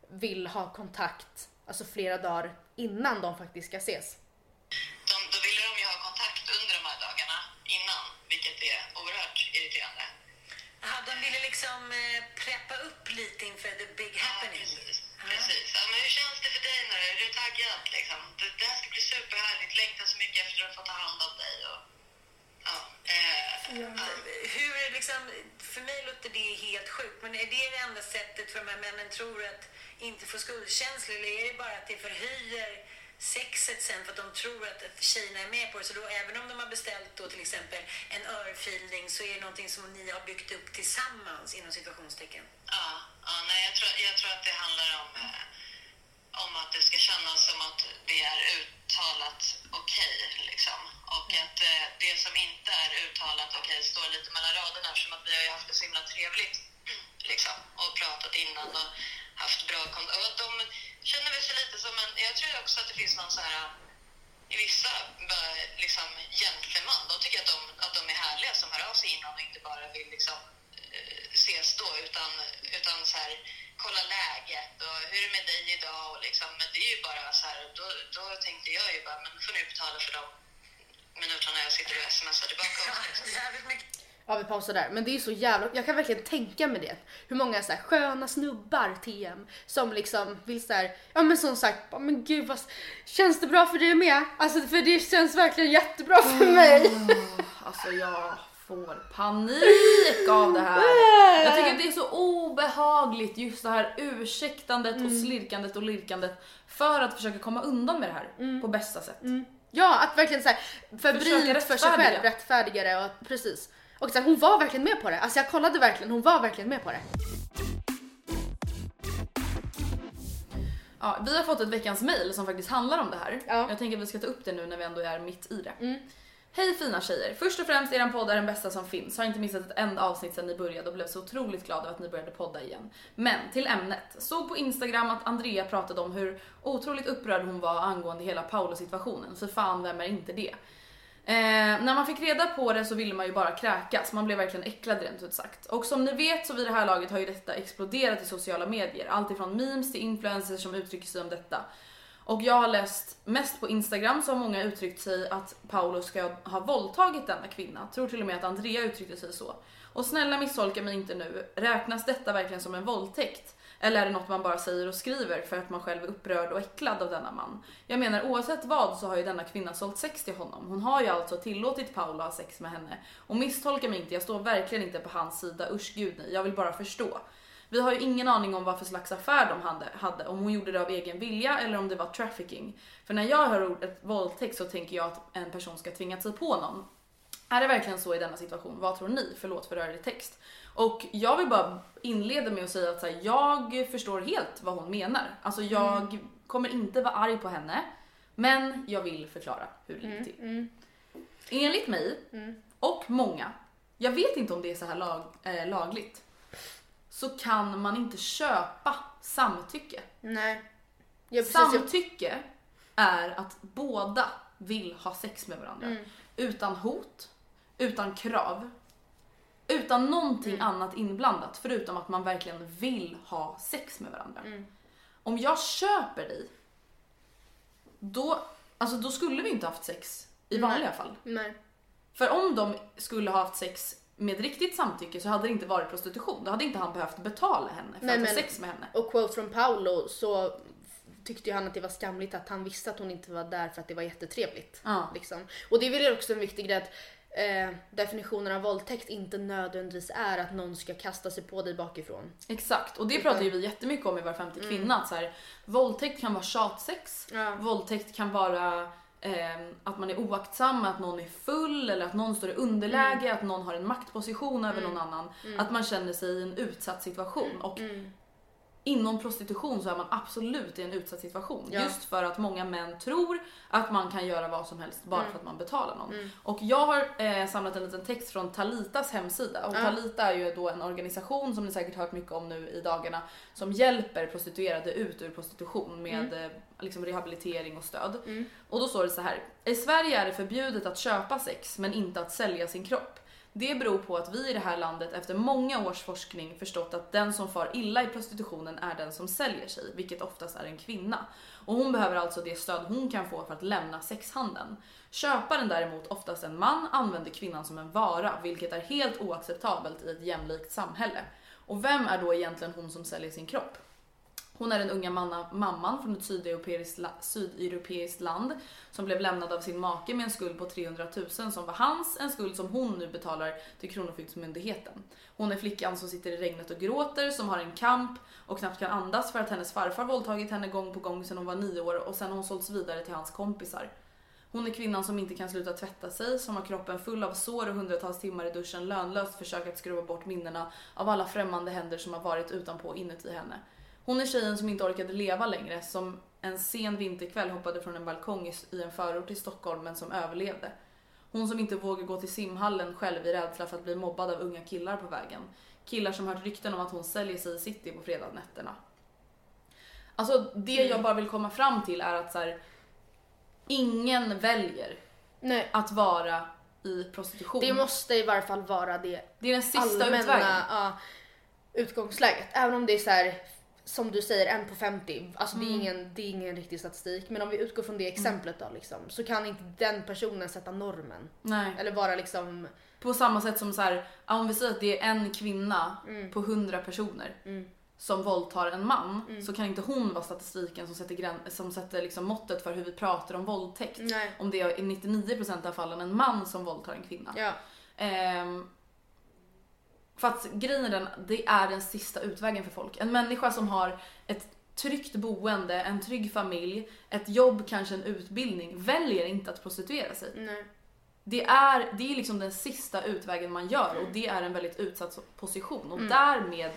vill ha kontakt alltså flera dagar innan de faktiskt ska ses. De, då ville de ju ha kontakt under de här dagarna innan, vilket är oerhört irriterande. Ja, de ville liksom eh, preppa upp lite inför the big happening. Ja, precis. Ja. precis. Ja, men hur känns det för dig nu? Är du taggad liksom? Det, det här ska bli superhärligt. Längtar så mycket efter att få ta hand om dig. Och, ja. Eh, ja. Hur liksom, för mig låter det helt sjukt, men är det det enda sättet för de här männen tror att inte få skuldkänslor, eller är det bara att det förhöjer sexet sen för att de tror att, att tjejerna är med på det? Så då även om de har beställt då till exempel en örfilning så är det någonting som ni har byggt upp tillsammans inom situationstecken? Ja, ja nej, jag, tror, jag tror att det handlar om, eh, om att det ska kännas som att det är uttalat okej okay, liksom. Och mm. att eh, det som inte är uttalat okej okay, står lite mellan raderna, eftersom att vi har ju haft det så himla trevligt liksom, och pratat innan och haft bra kontakt. Och att de känner väl sig lite som en, jag tror också att det finns någon så här i vissa liksom gentleman, de tycker att de, att de är härliga som hör av sig innan och inte bara vill liksom eh, ses då, utan, utan så här kolla läget och hur är det med dig idag och liksom, men det är ju bara så här, då, då tänkte jag ju bara, men får ni betala för de minuterna jag sitter och smsar tillbaka också, liksom. Ja, vi pausar där. Men det är ju så jävla... Jag kan verkligen tänka mig det. Hur många så här sköna snubbar T M som liksom vill så här... Ja, men som sagt, oh, men gud vad... Känns det bra för dig med? Alltså, för det känns verkligen jättebra för mig. Oh, alltså, jag får panik av det här. Jag tycker att det är så obehagligt, just det här ursäktandet mm. och slirkandet och lirkandet för att försöka komma undan med det här mm. på bästa sätt. Mm. Ja, att verkligen så här förbryt för sig själv, rättfärdigare och precis. Och så här, hon var verkligen med på det. Alltså jag kollade verkligen, hon var verkligen med på det. Ja, vi har fått ett veckans mejl som faktiskt handlar om det här. Ja. Jag tänker att vi ska ta upp det nu när vi ändå är mitt i det. Mm. Hej fina tjejer. Först och främst är er podd är den bästa som finns. Har inte missat ett enda avsnitt sedan ni började och blev så otroligt glad över att ni började podda igen. Men till ämnet. Såg på Instagram att Andrea pratade om hur otroligt upprörd hon var angående hela Paolo-situationen. För fan, vem är inte det? Eh, när man fick reda på det så ville man ju bara kräkas. Man blev verkligen äcklad rent ut sagt. Och som ni vet så vid det här laget har ju detta exploderat i sociala medier. Allt ifrån memes till influencers som uttrycker sig om detta. Och jag har läst mest på Instagram så har många uttryckt sig att Paolo ska ha våldtagit denna kvinna. Tror till och med att Andrea uttryckte sig så. Och snälla misstolka mig inte nu. Räknas detta verkligen som en våldtäkt? Eller är det något man bara säger och skriver för att man själv är upprörd och äcklad av denna man? Jag menar oavsett vad så har ju denna kvinna sålt sex till honom. Hon har ju alltså tillåtit Paolo ha sex med henne. Och misstolka mig inte, jag står verkligen inte på hans sida. Usch gud nej, jag vill bara förstå. Vi har ju ingen aning om vad för slags affär de hade, hade, om hon gjorde det av egen vilja eller om det var trafficking. För när jag hör ordet våldtäkt så tänker jag att en person ska tvinga sig på någon. Är det verkligen så i denna situation? Vad tror ni? Förlåt för rörig text. Och jag vill bara inleda med att säga att så här, jag förstår helt vad hon menar. Alltså jag mm. kommer inte vara arg på henne, men jag vill förklara hur det ligger till. Mm. Mm. Enligt mig mm. och många, jag vet inte om det är så här lag, äh, lagligt, så kan man inte köpa samtycke. Nej. Ja, samtycke är att båda vill ha sex med varandra. Mm. Utan hot, utan krav, utan någonting mm. annat inblandat. Förutom att man verkligen vill ha sex med varandra. Mm. Om jag köper dig, då, alltså, då skulle vi inte haft sex i Nej. vanliga fall. Nej. För om de skulle ha haft sex med riktigt samtycke så hade det inte varit prostitution. Då hade inte han behövt betala henne för Nej, att ha sex med henne. Och quote från Paolo så tyckte ju han att det var skamligt att han visste att hon inte var där för att det var jättetrevligt. Ja. Liksom. Och det är väl också en viktig grej att eh, definitionen av våldtäkt inte nödvändigtvis är att någon ska kasta sig på dig bakifrån. Exakt, och det Utan... pratar ju vi jättemycket om i Var femte kvinna. Mm. Att så här, våldtäkt kan vara tjatsex, ja. Våldtäkt kan vara eh, att man är oaktsam, att någon är full eller att någon står i underläge, mm. att någon har en maktposition över mm. någon annan. Mm. Att man känner sig i en utsatt situation. Och mm. inom prostitution så är man absolut i en utsatt situation. Ja. Just för att många män tror att man kan göra vad som helst bara mm. för att man betalar någon. Mm. Och jag har eh, samlat en liten text från Talitas hemsida. Och ja. Talita är ju då en organisation som ni säkert hört mycket om nu i dagarna. Som hjälper prostituerade ut ur prostitution med mm. eh, liksom rehabilitering och stöd. Mm. Och då står det så här. I Sverige är det förbjudet att köpa sex men inte att sälja sin kropp. Det beror på att vi i det här landet efter många års forskning förstått att den som far illa i prostitutionen är den som säljer sig, vilket oftast är en kvinna. Och hon behöver alltså det stöd hon kan få för att lämna sexhandeln. Köparen däremot, oftast en man, använder kvinnan som en vara, vilket är helt oacceptabelt i ett jämlikt samhälle. Och vem är då egentligen hon som säljer sin kropp? Hon är den unga manna, mamman från ett sydeuropeiskt, sydeuropeiskt land som blev lämnad av sin make med en skuld på trehundratusen som var hans, en skuld som hon nu betalar till Kronofogdemyndigheten. Hon är flickan som sitter i regnet och gråter, som har en kamp och knappt kan andas för att hennes farfar våldtagit henne gång på gång sedan hon var nio år och sen har hon sålts vidare till hans kompisar. Hon är kvinnan som inte kan sluta tvätta sig, som har kroppen full av sår och hundratals timmar i duschen lönlöst försökt skruva bort minnena av alla främmande händer som har varit utanpå inuti henne. Hon är tjejen som inte orkade leva längre, som en sen vinterkväll hoppade från en balkong i en förort i Stockholm men som överlevde. Hon som inte vågar gå till simhallen själv i rädsla för att bli mobbad av unga killar på vägen. Killar som hört rykten om att hon säljer sig i city på fredagnätterna. Alltså det jag bara vill komma fram till är att så här, ingen väljer Nej. att vara i prostitution. Det måste i varje fall vara det. Det är den sista allmänna, utvägen. Uh, utgångsläget. Även om det är så här, som du säger, en på femtio. Alltså mm. det, är ingen, det är ingen riktig statistik. Men om vi utgår från det exemplet då liksom, så kan inte den personen sätta normen. Nej. Eller vara liksom... På samma sätt som så här, om vi säger att det är en kvinna mm. på hundra personer mm. som våldtar en man, mm. så kan inte hon vara statistiken som sätter, gräns, som sätter liksom måttet för hur vi pratar om våldtäkt. Nej. Om det är i nittionio procent av fallen en man som våldtar en kvinna. Ja. Ehm, för att grejen är den, det är den sista utvägen för folk. En människa som har ett tryggt boende, en trygg familj, ett jobb, kanske en utbildning, väljer inte att prostituera sig. Nej. Det är, det är liksom den sista utvägen man gör och det är en väldigt utsatt position. Och mm. därmed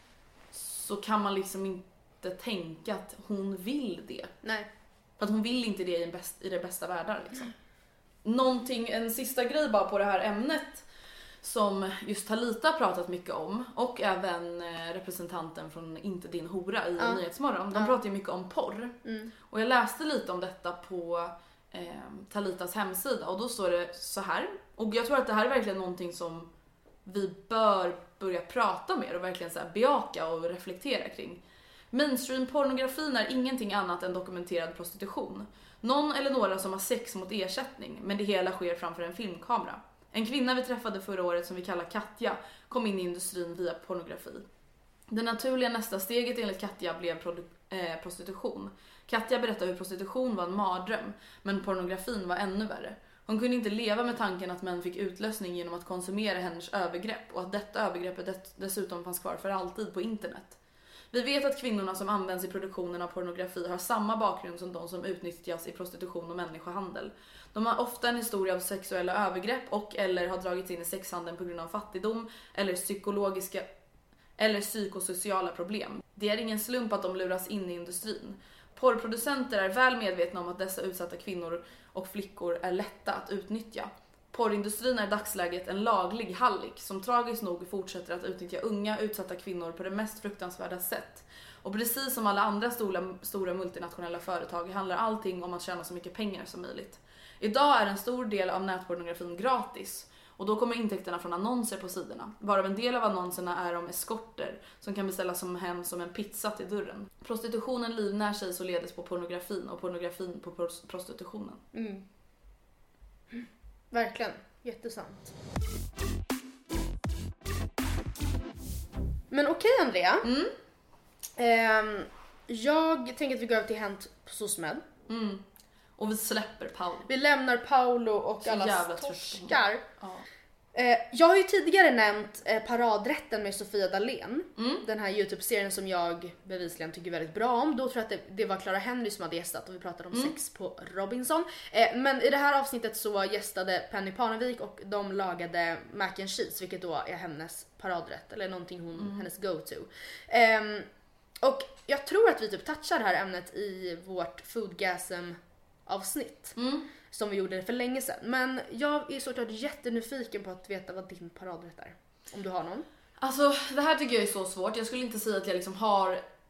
så kan man liksom inte tänka att hon vill det. Nej. För att hon vill inte det i, en bäst, i det bästa världar liksom. Någonting, en sista grej bara på det här ämnet som just Talita har pratat mycket om och även representanten från Inte din hora i ja. Nyhetsmorgon. De ja. pratar ju mycket om porr. Mm. Och jag läste lite om detta på eh, Talitas hemsida och då står det så här. Och jag tror att det här är verkligen någonting som vi bör börja prata mer och verkligen så här bejaka och reflektera kring. Mainstream-pornografin är ingenting annat än dokumenterad prostitution. Någon eller några som har sex mot ersättning, men det hela sker framför en filmkamera. En kvinna vi träffade förra året som vi kallar Katja kom in i industrin via pornografi. Det naturliga nästa steget enligt Katja blev produ- eh, prostitution. Katja berättade hur prostitution var en mardröm, men pornografin var ännu värre. Hon kunde inte leva med tanken att män fick utlösning genom att konsumera hennes övergrepp och att detta övergreppet dessutom fanns kvar för alltid på internet. Vi vet att kvinnorna som används i produktionen av pornografi har samma bakgrund som de som utnyttjas i prostitution och människohandel. De har ofta en historia av sexuella övergrepp och eller har dragits in i sexhandeln på grund av fattigdom eller psykologiska eller psykosociala problem. Det är ingen slump att de luras in i industrin. Porrproducenter är väl medvetna om att dessa utsatta kvinnor och flickor är lätta att utnyttja. Porrindustrin är i dagsläget en laglig hallick som tragiskt nog fortsätter att utnyttja unga utsatta kvinnor på det mest fruktansvärda sätt. Och precis som alla andra stora, stora multinationella företag handlar allting om att tjäna så mycket pengar som möjligt. Idag är en stor del av nätpornografin gratis och då kommer intäkterna från annonser på sidorna. Varav en del av annonserna är om eskorter som kan beställas som hem som en pizza till dörren. Prostitutionen livnär sig således på pornografin och pornografin på prostitutionen. Mm. Verkligen, jättesant. Men okej Andrea. Mm. Eh, jag tänker att vi går över till Hänt på SOSMED. Mm. Och vi släpper Paolo. Vi lämnar Paolo och så alla torskar. Ja. Eh, jag har ju tidigare nämnt eh, Paradrätten med Sofia Dalén. Mm. Den här YouTube-serien som jag bevisligen tycker väldigt bra om. Då tror jag att det, det var Clara Henry som hade gästat och vi pratade om mm. sex på Robinson. Eh, men i det här avsnittet så gästade Penny Parnevik och de lagade mac and cheese, vilket då är hennes paradrätt eller någonting hon, mm. hennes go-to. Eh, och jag tror att vi typ touchar det här ämnet i vårt Foodgasm avsnitt. Mm. Som vi gjorde för länge sedan. Men jag är såklart jättenyfiken på att veta vad din paradrätt är. Om du har någon. Alltså det här tycker jag är så svårt. Jag skulle inte säga att jag liksom har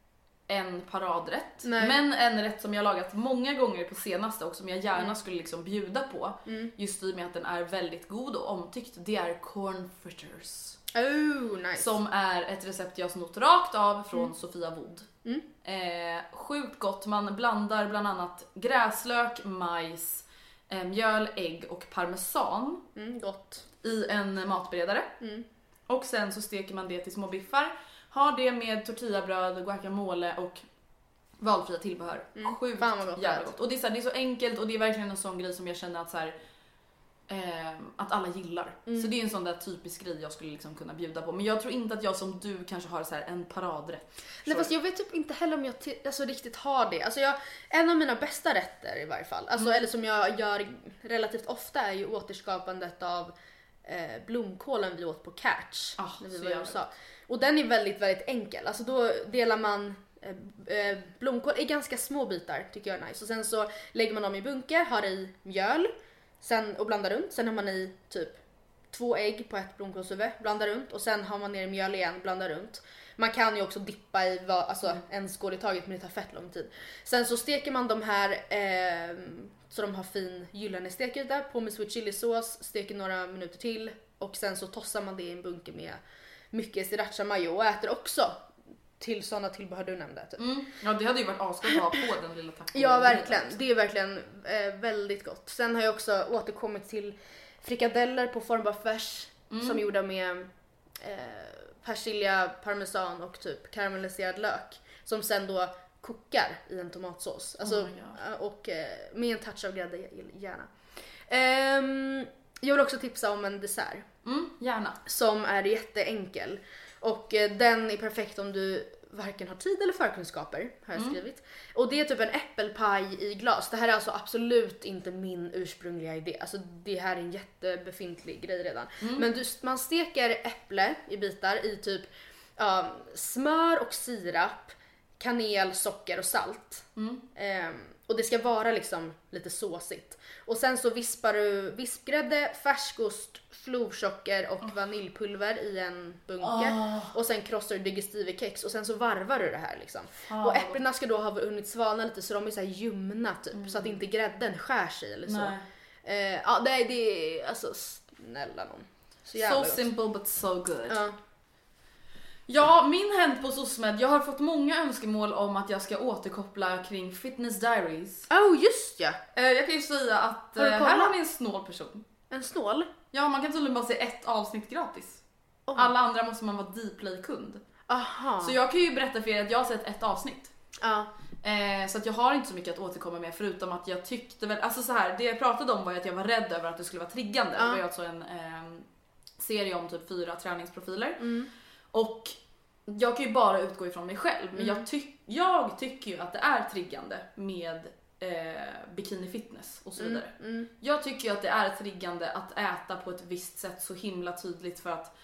en paradrätt. Nej. Men en rätt som jag lagat många gånger på senaste och som jag gärna mm. skulle liksom bjuda på. Mm. Just i och med att den är väldigt god och omtyckt. Det är corn fritters. Oh, nice. Som är ett recept jag snott rakt av från mm. Sofia Wood. Mm. Eh, sjukt gott. Man blandar bland annat gräslök, majs, eh, mjöl, ägg och parmesan. Mm, gott. I en matberedare. Mm. Och sen så steker man det till små biffar. Har det med tortillabröd, guacamole och valfria tillbehör. Mm. Sjukt gott, jävla gott. Och det är, så här, det är så enkelt och det är verkligen en sån grej som jag känner att så här, eh, att alla gillar. Mm. Så det är en sån där typisk grej jag skulle liksom kunna bjuda på. Men jag tror inte att jag som du kanske har så här en paradrätt. Nej, fast jag vet typ inte heller om jag t- alltså, riktigt har det. Alltså jag, en av mina bästa rätter i varje fall, alltså, mm. eller som jag gör relativt ofta, är ju återskapandet av eh, blomkålen vi åt på Catch oh, när vi var i U S A. Och den är väldigt, väldigt enkel. Alltså då delar man eh, blomkål i ganska små bitar, tycker jag är nice. Och sen så lägger man dem i bunke, har i mjöl sen, och blandar runt. Sen har man i typ två ägg på ett blomkålshuvud, blandar runt. Och sen har man ner mjöl igen, blandar runt. Man kan ju också dippa i alltså, mm. en skål i taget, men det tar fett lång tid. Sen så steker man de här eh, så de har fin gyllene stekyta på med sweet chili-sås, steker några minuter till. Och sen så tossar man det i en bunke med mycket sriracha mayo och äter också till sådana tillbehör du nämnde. Typ. Mm. Ja, det hade ju varit asgott att ha på den lilla tacoen. Ja, verkligen. Det är verkligen eh, väldigt gott. Sen har jag också återkommit till frikadeller på form av färs mm. som gjorda med eh, persilja, parmesan och typ karamelliserad lök som sen då kokar i en tomatsås. Alltså, oh och eh, med en touch av grädde gärna. Um, jag vill också tipsa om en dessert. Mm, gärna. Som är jätteenkel. Och eh, den är perfekt om du varken har tid eller förkunskaper, har jag mm. skrivit. Och det är typ en äppelpaj i glas. Det här är alltså absolut inte min ursprungliga idé. Alltså det här är en jättebefintlig grej redan. Mm. Men du, man steker äpple i bitar i typ uh, smör och sirap, kanel, socker och salt. Mm. Um, och det ska vara liksom lite såsigt. Och sen så vispar du vispgrädde, färskost, florsocker och oh. vaniljpulver i en bunke. Oh. Och sen krossar du digestivekex och sen så varvar du det här liksom. Oh. Och äpplena ska då ha hunnit svalna lite så de är så här ljumna typ. Mm. Så att inte grädden skär sig eller så. Eh, ja, det är, det är alltså snälla någon. Så, so simple but so good. Ja. Ja, min hänt på SOSMED, jag har fått många önskemål om att jag ska återkoppla kring Fitness Diaries. Oh, just ja. Eh, jag kan ju säga att har här har vi en snål person. En snål? Ja, man kan tydligen bara se ett avsnitt gratis. Oh. Alla andra måste man vara Dplay-kund. Aha. Så jag kan ju berätta för er att jag har sett ett avsnitt. Ja. Eh, så att jag har inte så mycket att återkomma med förutom att jag tyckte väl, alltså så här, det jag pratade om var ju att jag var rädd över att det skulle vara triggande. Ja. Det var alltså en eh, serie om typ fyra träningsprofiler. Mm. Och jag kan ju bara utgå ifrån mig själv, men mm. jag, ty- jag tycker ju att det är triggande med eh, bikini fitness och så vidare. Mm. Mm. Jag tycker ju att det är triggande att äta på ett visst sätt så himla tydligt för att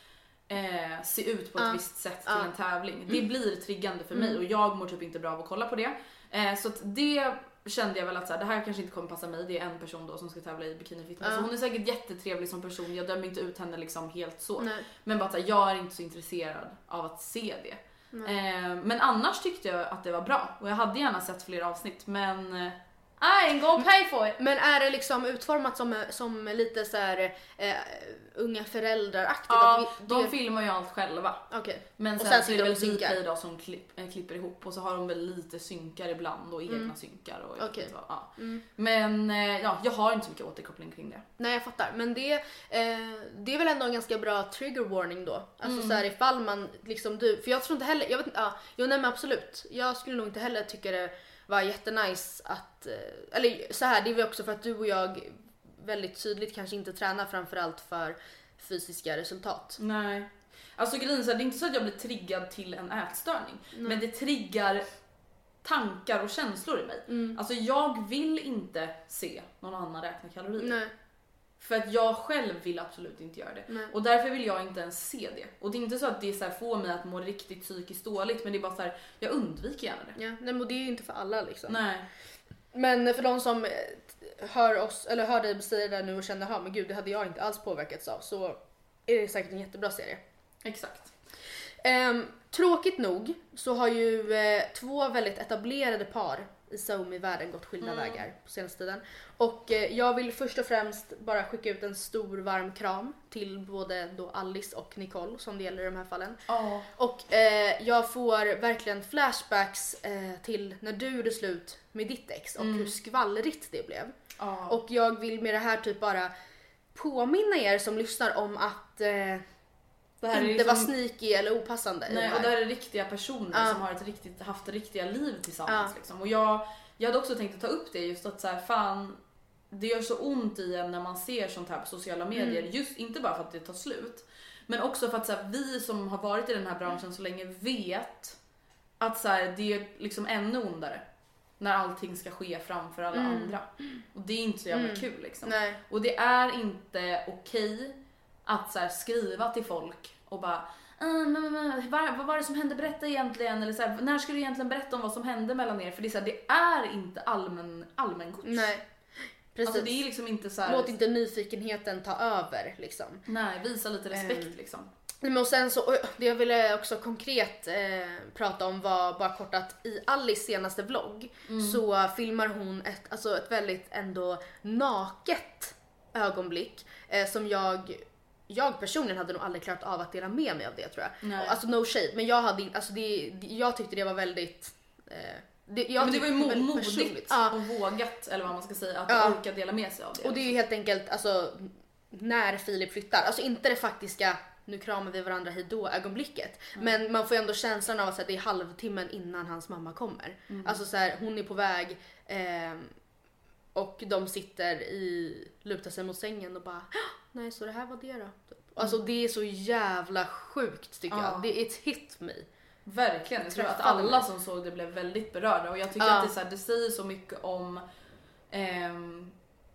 eh, se ut på ett uh. visst sätt till uh. en tävling. Mm. Det blir triggande för mig och jag mår typ inte bra av att kolla på det. Eh, så att det kände jag väl att så här, det här kanske inte kommer passa mig. Det är en person då som ska tävla i bikini fitness. Uh. Så hon är säkert jättetrevlig som person. Jag dömer inte ut henne liksom helt så. Nej. Men bara så här, jag är inte så intresserad av att se det. Eh, men annars tyckte jag att det var bra. Och jag hade gärna sett fler avsnitt. Men eh, I ain't gonna pay for it. Men är det liksom utformat som, som lite så här eh, unga föräldrar-aktigt? Ja, att vi, de det... filmar ju allt själva. Okay. Men sen, och sen så är det väl Dplay då som klipp, äh, klipper ihop. Och så har de väl lite synkar ibland och egna mm. synkar. Och okay. vad, ja. mm. Men eh, ja, jag har inte så mycket återkoppling kring det. Nej, jag fattar. Men det, eh, det är väl ändå en ganska bra trigger warning då. Alltså mm. så här, ifall man liksom du... För jag tror inte heller... Jag vet inte, ja, jo, nej, men absolut. Jag skulle nog inte heller tycka det var jättenice att... Eller så här, det är väl också för att du och jag väldigt tydligt kanske inte tränar framförallt för fysiska resultat. Nej. Alltså grejen så här, det är inte så att jag blir triggad till en ätstörning. Nej. Men det triggar tankar och känslor i mig. Mm. Alltså jag vill inte se någon annan räkna kalorier. Nej. För att jag själv vill absolut inte göra det. Nej. Och därför vill jag inte ens se det. Och det är inte så att det så här får mig att må riktigt psykiskt dåligt. Men det är bara så här, jag undviker gärna det. Ja, nej, men det är ju inte för alla liksom. Nej. Men för de som hör oss, eller hör dig säga det där nu och känner, ha men gud, det hade jag inte alls påverkats av. Så är det säkert en jättebra serie. Exakt. Um, tråkigt nog så har ju eh, två väldigt etablerade par i SoMe-världen gått skilda mm. vägar på senaste tiden. Och eh, jag vill först och främst bara skicka ut en stor varm kram till både då Alice och Nicole som det gäller i de här fallen. Oh. Och eh, jag får verkligen flashbacks eh, till när du gjorde slut med ditt ex och mm. hur skvallrigt det blev. Oh. Och jag vill med det här typ bara påminna er som lyssnar om att eh, det här inte liksom var sneaky eller opassande. Nej, och det här är riktiga personer uh. som har ett riktigt, haft riktiga liv tillsammans. Uh. Liksom. Och jag, jag hade också tänkt att ta upp det just att så här, fan, det gör så ont i en när man ser sånt här på sociala medier. Mm. Just inte bara för att det tar slut, men också för att så här, vi som har varit i den här branschen så länge vet att så här, det är liksom ännu ondare när allting ska ske framför alla mm. andra. Och det är inte så jävla mm. kul liksom. Nej. Och det är inte okej att så här, skriva till folk och bara vad, vad var det som hände, berätta egentligen, eller så här, när ska du egentligen berätta om vad som hände mellan er, för det är så här, det är inte allmän allmän gods. Nej. Precis. Alltså det är liksom inte så här, låt inte nyfikenheten ta över liksom. Nej, visa lite respekt um. liksom. Men och sen så, det jag ville också konkret eh, prata om var bara kort att i Alice senaste vlogg mm. så filmar hon ett, alltså ett väldigt ändå naket ögonblick eh, som jag jag personligen hade nog aldrig klarat av att dela med mig av det, tror jag. Nej. Alltså no shade, men jag hade alltså det, jag tyckte det var väldigt eh, det, jag men det var ju mo- modigt ja. och vågat, eller vad man ska säga, att ja. orka dela med sig av det. Och det är ju helt enkelt alltså när Filip flyttar, alltså inte det faktiska nu kramar vi varandra hej då ögonblicket. Mm. Men man får ju ändå känslan av att det är halvtimmen innan hans mamma kommer. Mm. Alltså så här, hon är på väg eh, och de sitter i, lutar sig mot sängen och bara nej, så det här var det då. Alltså mm. det är så jävla sjukt tycker ja. jag. Det är ett hit me. Verkligen, jag tror att alla som såg det blev väldigt berörda. Och jag tycker ja. att det, så här, det säger så mycket om ehm,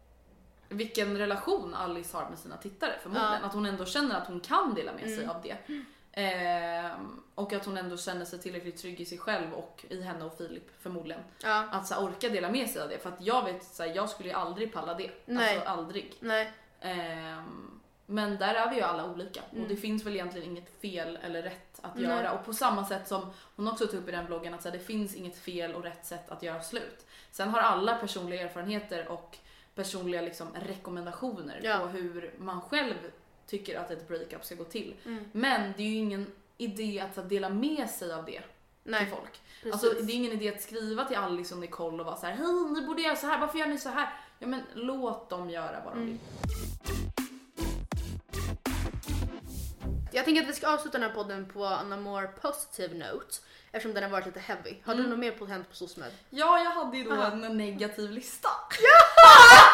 vilken relation Alice har med sina tittare förmodligen. Ja. Att hon ändå känner att hon kan dela med sig mm. av det. Ehm, och att hon ändå känner sig tillräckligt trygg i sig själv och i henne och Filip förmodligen. Ja. Att så här, orka dela med sig av det. För att jag vet, så här, jag skulle ju aldrig palla det. Nej. Alltså aldrig. Nej. Ehm, men där är vi ju alla olika. Mm. Och det finns väl egentligen inget fel eller rätt att göra. Nej. Och på samma sätt som hon också tog upp i den bloggen att så här, det finns inget fel och rätt sätt att göra slut. Sen har alla personliga erfarenheter och personliga liksom, rekommendationer ja. på hur man själv tycker att ett breakup ska gå till. Mm. Men det är ju ingen idé att, att dela med sig av det Nej. till folk. Precis. Alltså, det är ingen idé att skriva till Alice och Nicole och vara så här: hej, ni borde göra så här, varför gör ni så här? Ja, men låt dem göra vad de mm. vill. Jag tänker att vi ska avsluta den här podden på en more positive note. Eftersom den har varit lite heavy. Har mm. du något mer på hänt på SOSMED? Ja, jag hade ju då Aha. en negativ lista. Ja!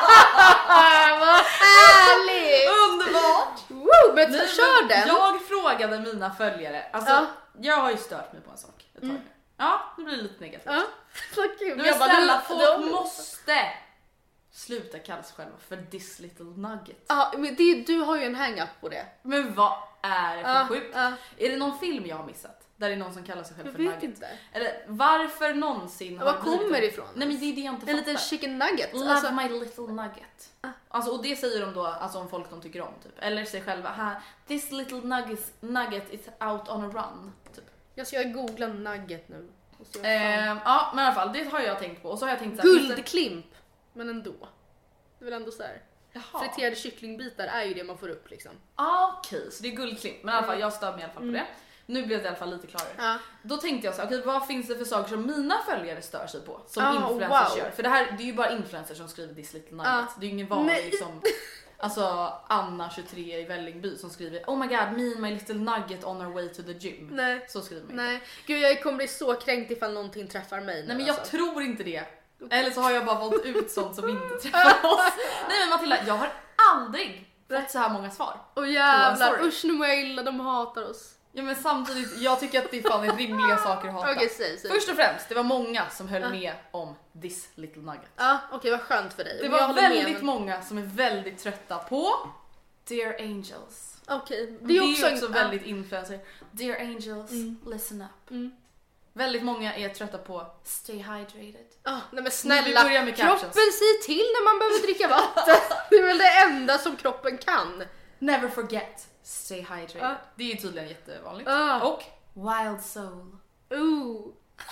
Vad härligt! Underbart! Woo, men Nej, kör den! Jag frågade mina följare. Alltså, ja. jag har ju stört mig på en sak ett tag mm. nu. Ja, det blir lite negativt. Ja, så kul. Nu är snälla, folk måste sluta kalla sig själva för this little nugget. Ja, men det, du har ju en hang-up på det. Men vad är det för ja, sjukt? Ja. Är det någon film jag har missat? Där det är någon som kallar sig själv jag för nugget. Inte. Eller varför någonsin har Var kommer det ifrån? Nej, men det är det jag inte fattar. En liten chicken nugget. Love alltså... my little nugget. Ah. Alltså, och det säger de då alltså, om folk de tycker om typ. Eller sig själva. This little nugget, nugget is out on a run. Typ. Jag ska googla nugget nu. Eh, ja, men i alla fall, det har jag tänkt på. Och så har jag tänkt så här, guldklimp. Men ändå. Det är väl ändå så här. Jaha. Friterade kycklingbitar är ju det man får upp liksom. Ah, okej, okay, så det är guldklimp. Men i alla fall, jag stör mig i alla fall mm. på det. Nu blev det i alla fall lite klarare. Ja. Då tänkte jag så här, okej, okay, vad finns det för saker som mina följare stör sig på? Som oh, influencers wow. gör. För det här, det är ju bara influencers som skriver this little nugget. Ja. Det är ju ingen vanlig Nej. liksom... Alltså Anna tjugotre i Vällingby som skriver oh my god, me and my little nugget on our way to the gym. Nej. Så skriver man. Nej. Gud, jag kommer bli så kränkt ifall någonting träffar mig nu. Nej, men alltså. jag tror inte det. Eller så har jag bara valt ut sånt som inte träffar oss. Nej, men Matilda, jag har aldrig fått så här många svar. Och jävlar, usch nu är illa, de hatar oss. Ja, men samtidigt, jag tycker att det fan är rimliga saker att hata. Okay, säg, säg. Först och främst, det var många som höll uh. med om this little nugget. Ja, uh, okej, okay, vad skönt för dig. Det var väldigt med, men... många som är väldigt trötta på Dear Angels. Okej, okay. det, det är också, är också en... väldigt influencer. Dear Angels, mm. listen up. Mm. Väldigt många är trötta på stay hydrated. Oh, nej men snälla, med kroppen säger till när man behöver dricka vatten. Det är väl det enda som kroppen kan. Never forget, stay hydrated. Uh. Det är ju tydligen jättevanligt. Uh. Och Wild soul. Ooh.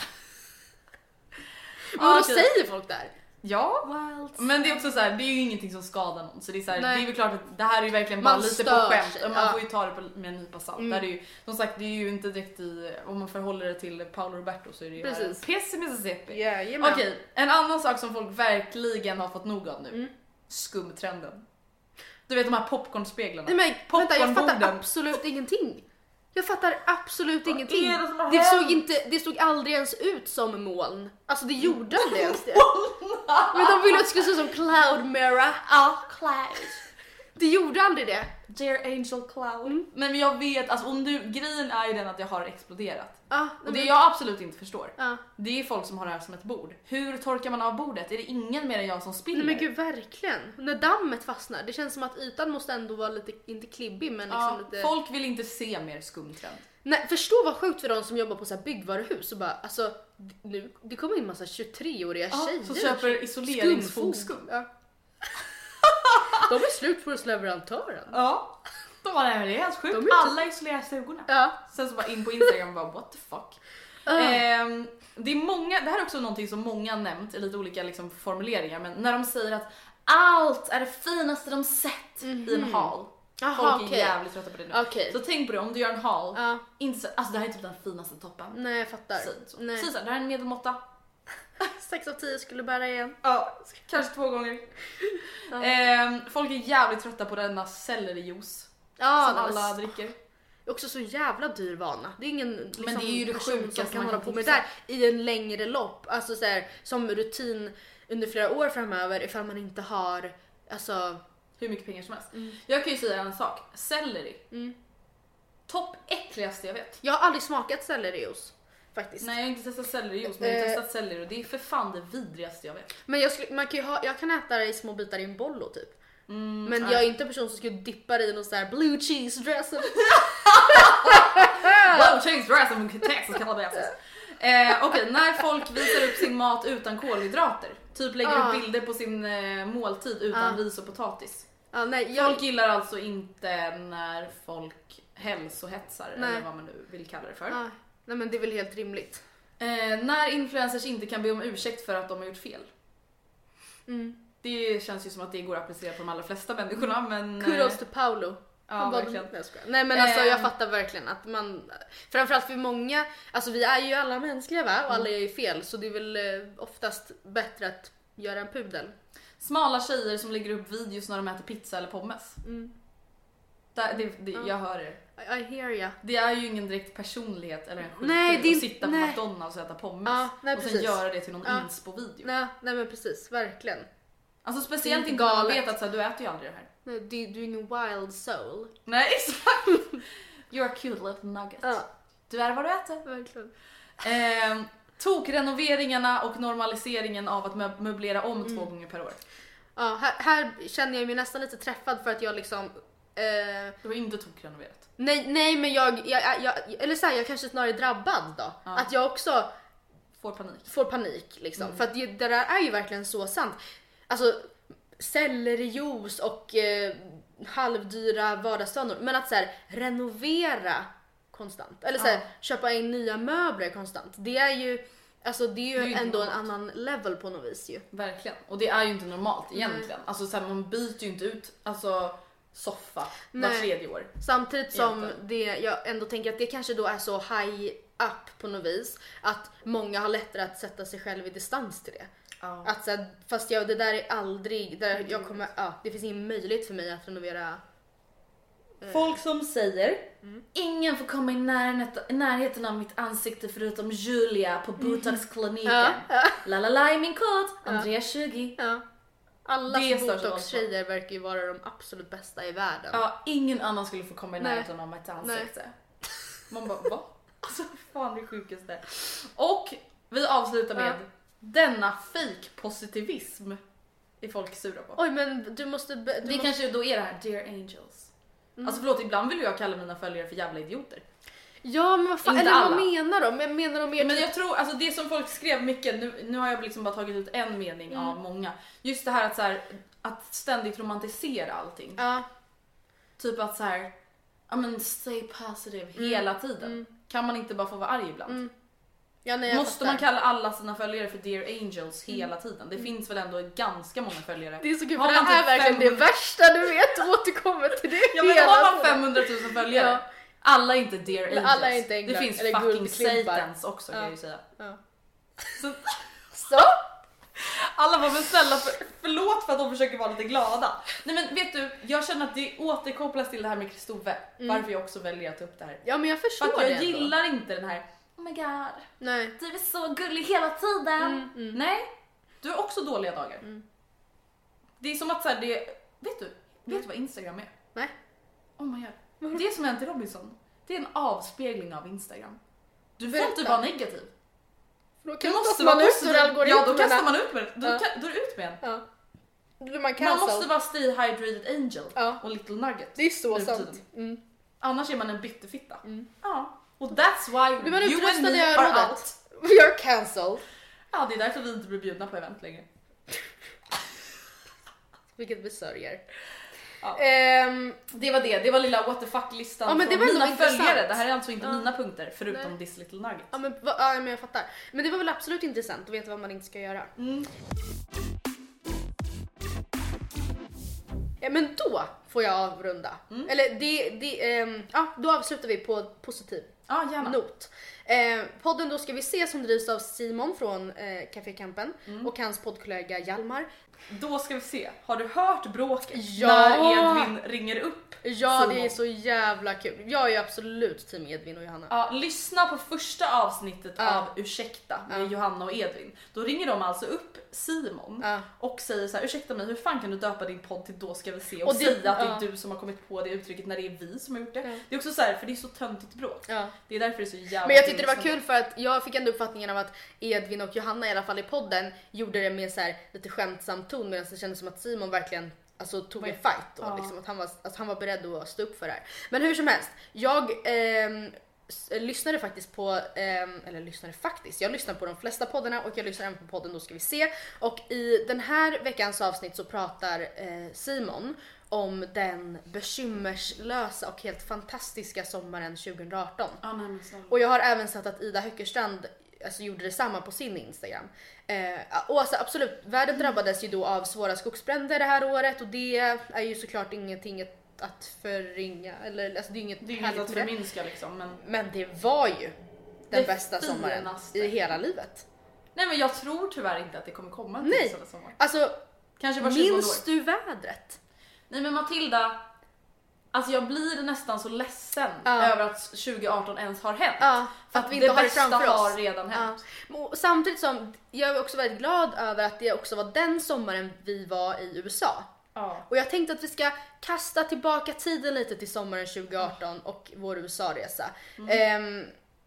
Men vad säger folk där? Ja, Wild men det är också så här, det är ju ingenting som skadar någon. Så det är så här, det är väl klart att det här är ju verkligen bara man lite på skämt. Sig. Man ja. får ju ta det på, med en nypa salt. Mm. Där är ju, som sagt, det är ju inte direkt i, om man förhåller det till Paolo Roberto så är det ju Precis. Piss i Mississippi. Yeah, Okej, okay, en annan sak som folk verkligen har fått nog av nu. Mm. Skumtrenden. Du vet de här popcornspeglarna. Nej men vänta, jag fattar absolut ingenting. Jag fattar absolut Vad ingenting. Det, det, såg inte, det såg aldrig ens ut som moln. Alltså det gjorde aldrig ens det. Men de ville att det skulle se ut som Cloud Mirror. Ja, Cloud. Det gjorde aldrig det. Dear Angel Cloud. Mm. Men jag vet, alltså om du, grejen är ju den att det har exploderat. Ah, och det jag absolut inte förstår. Ah. Det är folk som har det här som ett bord. Hur torkar man av bordet? Är det ingen mer än jag som spiller? Nej men gud, verkligen. När dammet fastnar, det känns som att ytan måste ändå vara lite, inte klibbig men liksom ah, lite... Folk vill inte se mer skumtrend. Nej, förstå vad sjukt för de som jobbar på så här byggvaruhus och bara, alltså nu, det kommer in massa tjugotre-åriga ah, tjejer som köper isoleringsfogskum. Ja. De är slut för leverantören. Ja. De var det är helt sjukt. De är alla isolerar stugorna. Ja. Sen så bara in på Instagram och bara what the fuck. Uh. Eh, det är många, det här är också någonting som många nämnt i lite olika liksom, formuleringar, men när de säger att allt är det finaste de sett mm-hmm. i en hall. Aha, folk är okay. jävligt trötta på det nu. Okay. Så tänk på det, om du gör en hall, uh. inte så, alltså det här är typ den finaste toppen. Nej, jag fattar. Så, så. Nej. Så, så, det här är en medelmåtta. sex av tio skulle bära igen. Ja, kanske två gånger. uh. eh, folk är jävligt trötta på denna sellerijuice. Ja, som alla dricker. Det är också så jävla dyr vana. Det är ingen liksom, men det är ju det sjuka som kan hålla på med det där i en längre lopp. Alltså så här, som rutin under flera år framöver ifall man inte har alltså hur mycket pengar som helst. Mm. Jag kan ju säga en sak. Selleri. Mm. Topp äckligaste jag vet. Jag har aldrig smakat sellerijuice. Faktiskt. Nej, jag har inte testat sellerijuice, men jag har testat selleri och det är för fan det vidrigaste jag vet. Men jag, skulle, man kan ju ha, jag kan äta det i små bitar i en bollo typ. Mm, men nej. jag är inte en person som skulle dippa det i någon sån här blue cheese dressing. Blue cheese dressing med Texas calabrese. Eh, Okej, okay, när folk visar upp sin mat utan kolhydrater, typ lägger ah. upp bilder på sin eh, måltid utan ah. ris och potatis. Ah, nej, jag... Folk gillar alltså inte när folk hälsohetsar nej. Eller vad man nu vill kalla det för. Ah. Nej men det är väl helt rimligt. Eh, när influencers inte kan be om ursäkt för att de har gjort fel. Mm. Det känns ju som att det går att applicera på de allra flesta människorna, men... Kudos till Paolo. Ja, verkligen. Nej men alltså jag fattar verkligen att man... Framförallt för många, alltså vi är ju alla mänskliga va? Och alla gör ju fel, så det är väl oftast bättre att göra en pudel. Smala tjejer som lägger upp videos när de äter pizza eller pommes. Mm. Det, det, det, jag hör det. I, I hear ya. Det är ju ingen direkt personlighet eller en nej, det är att sitta på nej. McDonalds och äta pommes ja, nej, och sen precis. göra det till någon ja. inspo-video. Nej, nej men precis, verkligen. Alltså speciellt inte när man vet att så här, du äter ju aldrig det här. Nej, du, du är ingen wild soul. Nej, exakt. You're a cute little nugget. Ja. Du är vad du äter. Verkligen. Eh, tokrenoveringarna och normaliseringen av att mö- möblera om mm. två gånger per år. Ja, här, här känner jag mig nästan lite träffad för att jag liksom... Eh... Du har inte tokrenoverat. Nej, nej men jag, jag, jag eller så här, jag kanske snarare är drabbad då. Ja. Att jag också får panik. Får panik liksom. Mm. För att det, det där är ju verkligen så sant. Alltså sellerijuice och eh, halvdyra vardagsstönor. Men att så här, renovera konstant. Eller så här, ja. köpa in nya möbler konstant. Det är ju, alltså, det är ju, det är ju ändå en annan level på något vis ju. Verkligen. Och det är ju inte normalt egentligen. Nej. Alltså så här, man byter ju inte ut alltså, soffa var tredje år. Samtidigt som det, jag ändå tänker att det kanske då är så high up på något vis. Att många har lättare att sätta sig själv i distans till det. Oh. Att så här, fast jag, det där är aldrig där jag kommer, ja, det finns ingen möjlighet för mig att renovera. eh. Folk som säger mm. ingen får komma i närheten, i närheten av mitt ansikte förutom Julia på Botox-kliniken. Mm. Ja. La la la i min kod Andrea tjugo. Ja. Alla Botox-tjejer verkar ju vara de absolut bästa i världen. Ja, ingen annan skulle få komma i närheten av mitt ansikte. Nej. Man bara, va? Alltså fan det sjukaste. Och vi avslutar med ja. denna fake positivism är folk sura på. Oj men du måste... Du det måste... kanske då är det här Dear Angels. Mm. Alltså förlåt, ibland vill jag kalla mina följare för jävla idioter. Ja men vad fan, eller alla. Vad menar de? Jag menar de mer men jag tror, alltså det som folk skrev mycket, nu, nu har jag liksom bara tagit ut en mening mm. av många. Just det här att så här, att ständigt romantisera allting. Ja. Typ att så här, I mean, stay positive mm. hela tiden. Mm. Kan man inte bara få vara arg ibland? Mm. Ja, nej, Måste fattar. man kalla alla sina följare för Dear Angels hela mm. tiden? Det mm. finns väl ändå ganska många följare. Det är så kul, för det här är verkligen femhundra... det värsta du vet, återkommer till det. Ja, men har man femhundratusen följare, ja. alla är inte Dear Angels. Alla är inte änglar. Det finns eller fucking Satans också, ja. kan jag ju säga. Ja. Så... så? Alla var väl snälla, för, förlåt för att de försöker vara lite glada. Nej men vet du, jag känner att det återkopplas till det här med Kristoffer. Mm. Varför jag också väljer att ta upp det här. Ja, men jag förstår för att det. Jag gillar inte den här, oh my god, nej. du är så gullig hela tiden. Mm, mm. Nej, du har också dåliga dagar. Mm. Det är som att så här, det, vet du, vet mm. du vad Instagram är? Nej. Oh my god. Det som hänt i Robinson, det är en avspegling av Instagram. Du får Berätta. inte vara negativ. Då kastar man ut ur algoritmerna. Ja, då kastar man ut med det. Då, ja. då är det ut med en. Ja. Man, man måste vara stay hydrated angel ja. och little nugget. Det är så sant. Mm. Annars är man en bitterfitta. Mm. Ja. Och that's why man you and me are are out. We are cancelled. Ja, det är därför vi inte blir bjudna på event längre. Vilket vi sörjer. Ja. Um, det var det, det var lilla what the fuck-listan ja, men det från var mina följare. intressant. Det här är alltså inte ja. mina punkter förutom Nej. this little nugget. Ja men, va, ja men jag fattar. Men det var väl absolut intressant att veta vad man inte ska göra. Mm. Ja, men då får jag avrunda. Mm. Eller det, det, um, ja, då avslutar vi på positiv ja, gärna. not. Eh, podden Då ska vi se som drivs av Simon från eh, Café Campen mm. och hans poddkollega Hjalmar. Då ska vi se. Har du hört bråket ja. när Edvin ringer upp? Ja, Simon? Det är så jävla kul. Jag är ju absolut team Edvin och Johanna. Ja, lyssna på första avsnittet ja. av Ursäkta med ja. Johanna och Edvin. Då ringer de alltså upp Simon ja. och säger så här: ursäkta mig, hur fan kan du döpa din podd till Då ska vi se och, och det, säga att ja. det är du som har kommit på det uttrycket när det är vi som har gjort det. Ja. Det är också så här, för det är så töntigt bråk. Ja. Det är därför det är så jävla. Men jag tyckte det var kul för att jag fick ändå uppfattningen av att Edvin och Johanna i alla fall i podden gjorde det med så här lite skämtsam ton, medan det kändes som att Simon verkligen alltså tog en fight och ja. liksom att han var att han var beredd att stå upp för det här. Men hur som helst, jag eh, lyssnade faktiskt på eh, eller lyssnade faktiskt. Jag lyssnar på de flesta poddarna och jag lyssnar även på podden Då ska vi se, och i den här veckans avsnitt så pratar eh, Simon om den bekymmerslösa och helt fantastiska sommaren tjugo arton. Ja, nej, och jag har även sett att Ida Höckerstrand alltså gjorde detsamma på sin Instagram. Eh, och alltså, absolut, världen drabbades ju då av svåra skogsbränder det här året, och det är ju såklart ingenting att förringa, eller alltså det är inget, det är inget att förminska liksom, men... men det var ju den det bästa sommaren i hela livet. Nej, men jag tror tyvärr inte att det kommer komma en till sån sommar. Alltså, kanske var minns du vädret? Nej, men Matilda, alltså jag blir nästan så ledsen ja. över att tjugo arton ens har hänt. Ja, för att, att vi inte det har det bästa framför oss. Har redan hänt. Ja. Samtidigt som jag är också väldigt glad över att det också var den sommaren vi var i U S A. Ja. Och jag tänkte att vi ska kasta tillbaka tiden lite till sommaren tjugo arton och vår U S A-resa. Mm. Ehm,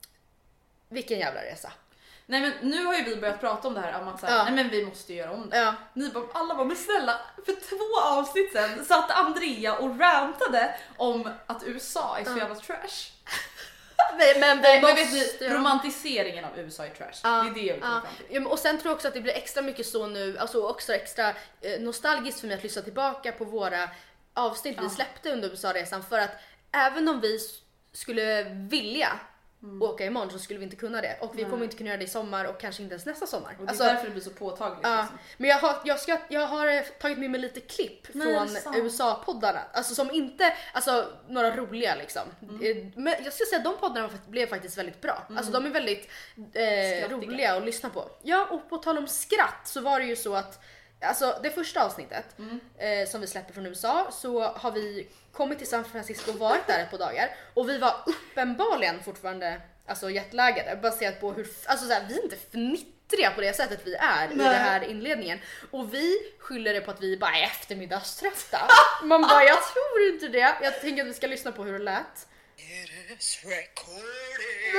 vilken jävla resa. Nej, men nu har ju vi börjat prata om det här om att så här, ja. nej men vi måste göra om det. Ja. Ni bara, alla var snälla. För två avsnitt sen satt Andrea och rantade om att U S A är så ja. jävla trash. Nej, men, nej, men vet ni, romantiseringen av U S A är trash. Ja. Det är det jag vill komma fram till. Ja, och sen tror jag också att det blir extra mycket så nu, alltså också extra eh, nostalgiskt för mig att lyssna tillbaka på våra avsnitt ja. vi släppte under U S A-resan, för att även om vi skulle vilja Mm. åka imorgon så skulle vi inte kunna det, och vi Nej. kommer inte kunna göra det i sommar och kanske inte ens nästa sommar. Och det är alltså, därför det blir så påtagligt. Uh, liksom. Men jag har, jag, ska, jag har tagit med mig lite klipp Nej, från U S A-poddarna, alltså som inte, alltså några roliga liksom. Mm. Men jag ska säga att de poddarna blev faktiskt väldigt bra. Mm. Alltså de är väldigt eh, roliga att lyssna på. Ja, och på tal om skratt så var det ju så att alltså det första avsnittet mm. eh, som vi släppte från U S A, så har vi kommit till San Francisco och varit där ett par dagar, och vi var uppenbarligen fortfarande alltså jetlaggade, baserat på hur alltså så här, vi är inte fnittriga på det sättet vi är Nej. i den här inledningen, och vi skyller det på att vi bara är eftermiddagströtta. Man bara, jag tror inte det. Jag tänker att vi ska lyssna på hur det lät. It is recording.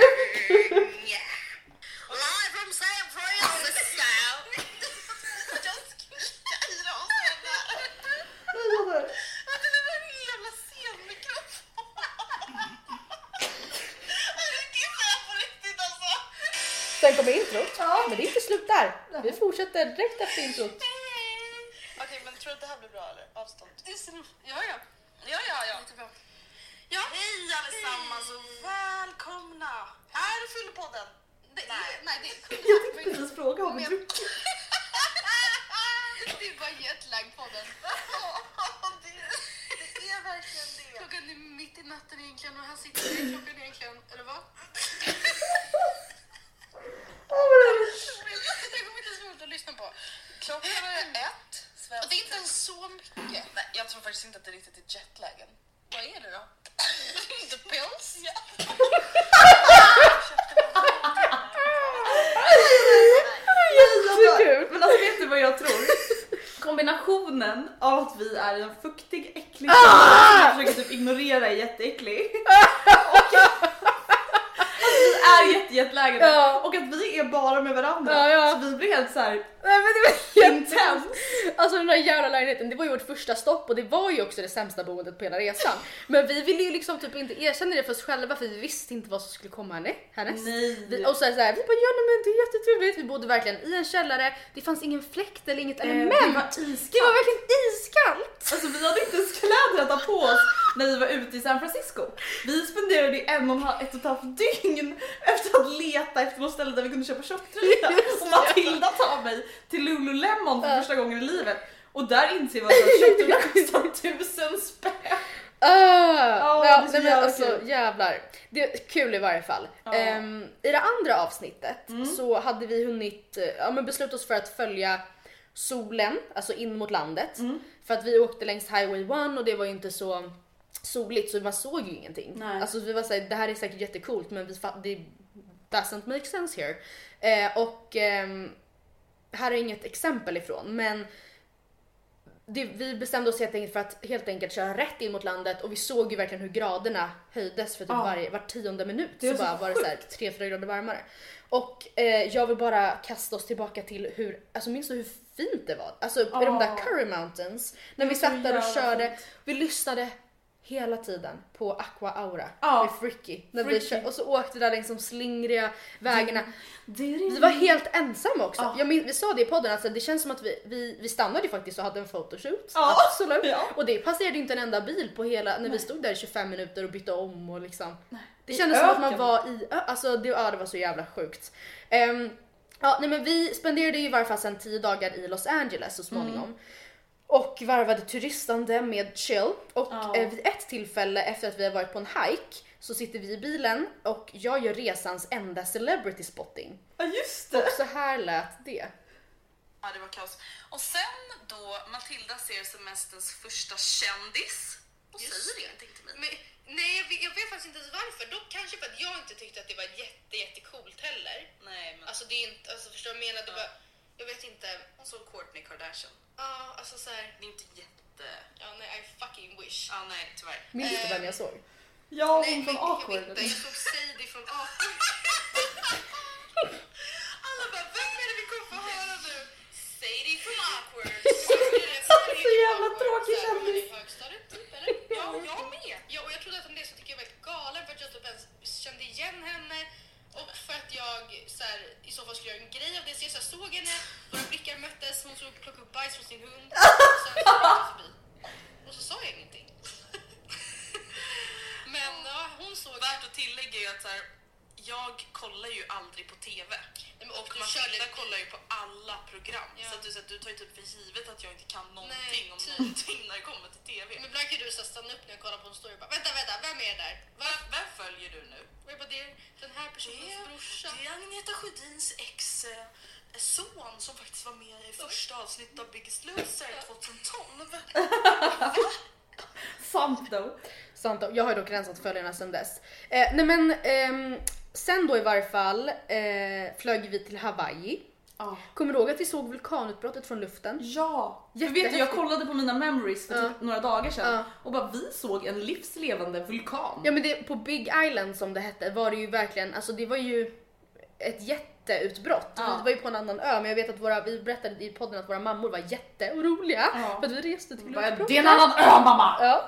Live from San Francisco. Sen kommer introt, ja. men det är inte slut där. Vi fortsätter direkt efter introt. Okej, okay, men tror du att det här blir bra eller? Avstånd? Ja, ja. Ja, ja, ja. Ja. Hej allesammans och välkomna! Här är Fyllpodden. Nej, nej, det är Jag tänkte precis fråga om du druckit. Det är bara jetlag-podden. det, det är verkligen det. Klockan är mitt i natten egentligen och här sitter vi klockan egentligen, eller vad? Det kommer inte så roligt att lyssna på. Klockan är ett. Och det är inte ens så mycket. Nej, jag tror faktiskt inte att det är riktigt är jetlagen. Vad är det då? The pills? Ja. Jättekul! Men alltså vet du vad jag tror? Kombinationen av att vi är en fuktig, äcklig ah! som jag försöker typ ignorera är jätteäcklig. Och att vi är jättejättelägade ja. Och att vi är bara med varandra. Ja, ja. Så vi blir helt så här. Nej, men det var intens. Alltså den där jävla lägenheten, det var ju vårt första stopp och det var ju också det sämsta boendet på hela resan. Men vi ville ju liksom typ inte erkänna det för oss själva för vi visste inte vad som skulle komma här härnäst. Nej. Vi, och så här, så här, vi bara, ja men det är jättetrevligt. Vi bodde verkligen i en källare, det fanns ingen fläkt eller inget element. Det var iskallt. Det var verkligen iskallt. Alltså vi hade inte ens kläder att ta på oss när vi var ute i San Francisco. Vi spenderade en och en halv, ett och ett halvt dygn efter att leta efter något ställe där vi kunde köpa shoptröja. Och Matilda tar mig till Lululemon för första gången i livet. Och där inser vi att shoptröja kostar tusen spänn. Uh, oh, ja, det är men alltså jävlar. Det är kul i varje fall. Oh. Um, I det andra avsnittet mm. så hade vi hunnit ja, men besluta oss för att följa solen, alltså in mot landet. Mm. För att vi åkte längs Highway ett och det var ju inte så soligt så man såg ju ingenting. Nej. Alltså vi var såhär, det här är säkert jättecoolt men vi det doesn't make sense here. Eh, och eh, här är inget exempel ifrån men det, vi bestämde oss helt enkelt för att helt enkelt köra rätt in mot landet och vi såg ju verkligen hur graderna höjdes för typ ah. varje, var tionde minut det så, så bara var det så här tre fyra grader varmare. Och eh, jag vill bara kasta oss tillbaka till hur, alltså minns du hur fint det var? Alltså ah. i de där Curry Mountains när vi satt där och körde, fint. Vi lyssnade hela tiden på Aqua Aura ah. med Fricky. När Fricky. Vi kör, och så åkte där längs de slingriga vägarna. Det, det, det, vi var helt ensamma också. Ah. Jag min, vi sa det i podden, alltså, det känns som att vi, vi, vi stannade ju faktiskt och hade en photoshoot. Ah. Absolut. Ja. Och det passerade inte en enda bil på hela, när Nej. vi stod där i tjugofem minuter och bytte om och liksom. Nej. Det kändes som att man var i, alltså det, ja, det var så jävla sjukt. Um, ja, nej, men vi spenderade ju i varje fall sedan tio dagar i Los Angeles så småningom. Mm. Och varvade turistande med chill. Och oh. eh, vid ett tillfälle efter att vi har varit på en hike så sitter vi i bilen och jag gör resans enda celebrity spotting. Ja just det. Och så här lät det. Ja, det var kaos. Och sen då Matilda ser semesterns första kändis och just säger det. Ingenting till mig. Men, nej, jag vet, jag vet faktiskt inte ens varför. Dock kanske för att jag inte tyckte att det var jätte, jättecoolt heller. Nej, men... Alltså det är inte, alltså förstår du vad jag menar? Det var, jag vet inte. Hon såg Kourtney Kardashian. Ja, uh, alltså såhär. Det är inte jätte... Ja, nej, I fucking wish. Ja, uh, nej, tyvärr. Minns du vem jag såg? Ja, hon nej, från men, Awkward. Jag, jag såg Sadie från Awkward. Alla bara, vem är det vi kommer få höra nu? Sadie från Awkward. Så jävla tråkig kändis. Högstadiet typ, eller? Ja, jag med. Ja, och jag trodde att om det så tycker jag var väldigt galen för att jag typ ens kände igen henne. Och för att jag så här, i så fall skulle göra en grej av det. Så jag så här, såg henne, våra blickar möttes, hon såg plocka upp bajs från sin hund. Och sen så gick jag förbi. Och så sa jag ingenting. Men ja, hon såg... Värt att tillägga är att så här, jag kollar ju aldrig på tv. Nej, men, och och Matilda kollar ju på alla program. Ja. Så att du, så att du tar ju typ för givet att jag inte kan någonting Nej, om typ. någonting när det kommer till tv. Men ibland kan du så här, stanna upp när jag kollar på en story och bara, vänta, vänta, vem är det där? Vem, vem följer du nu? Och jag bara, det är den här personens det, brorsa. Det är Agneta Sjödins ex eh, son som faktiskt var med i första avsnittet av Biggest Loser tjugotolv. Sant då. Sant då. Jag har ju dock rensat följarna sedan dess. Eh, nej men, ehm, sen då i varje fall eh, flög vi till Hawaii. Ah. Kommer du ihåg att vi såg vulkanutbrottet från luften? Ja, jag vet jag kollade på mina memories för ja. typ några dagar sedan ja. och bara vi såg en livslevande vulkan. Ja men det, på Big Island som det hette var det ju verkligen, alltså det var ju ett jätteutbrott. Ja. Vi var ju på en annan ö men jag vet att våra, vi berättade i podden att våra mammor var jätteoroliga ja. för att vi reste till utbrottet. Det är en annan ö mamma! Ja.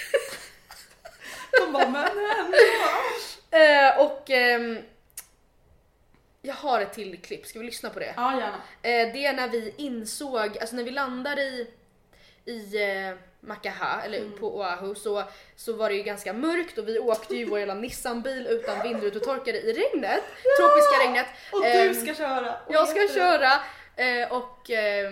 De bara men eh, och ehm, jag har ett till klipp, ska vi lyssna på det? Ja, gärna. Eh, det är när vi insåg, alltså när vi landar i, i eh, Makaha, eller mm. på Oahu, så, så var det ju ganska mörkt och vi åkte ju vår jävla Nissan-bil utan vindrutetorkare i regnet, ja! Tropiska regnet. Och du ska köra. Och jag ska det. köra eh, och eh,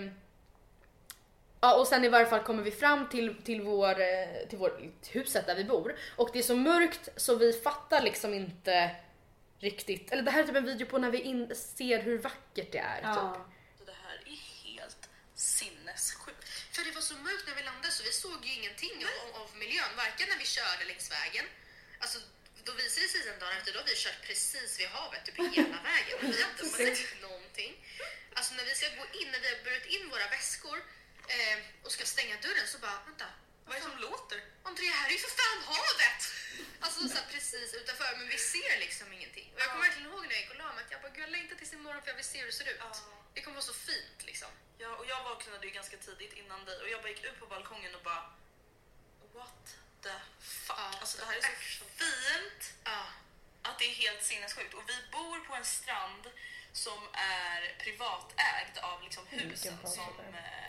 ja, och sen i varje fall kommer vi fram till, till, vår, till vår huset där vi bor och det är så mörkt så vi fattar liksom inte riktigt, eller det här är typ en video på när vi in, ser hur vackert det är. Ja. Typ. Det här är helt sinnessjukt. För det var så mörkt när vi landade så vi såg ju ingenting av, av miljön, varken när vi körde längs vägen. Alltså då visade det sig en dag efter, då har vi kört precis vid havet typ hela vägen. Och vi har inte sett någonting. Alltså när vi ska gå in, när vi har burit in våra väskor eh, och ska stänga dörren så bara, vänta. Vad är det som låter? Andrea, här är ju för fan havet! Alltså så här, precis utanför, men vi ser liksom ingenting. Och jag kommer verkligen ihåg när jag gick och la mig att jag bara, gud jag längtar tills imorgon för jag vill se hur det ser ut. Ja. Det kommer vara så fint liksom. Ja, och jag vaknade ju ganska tidigt innan dig och jag bara gick ut på balkongen och bara, what the fuck? Ja, alltså det här är så fint ja. Att det är helt sinnessjukt. Och vi bor på en strand som är privatägd av liksom husen som... Eh,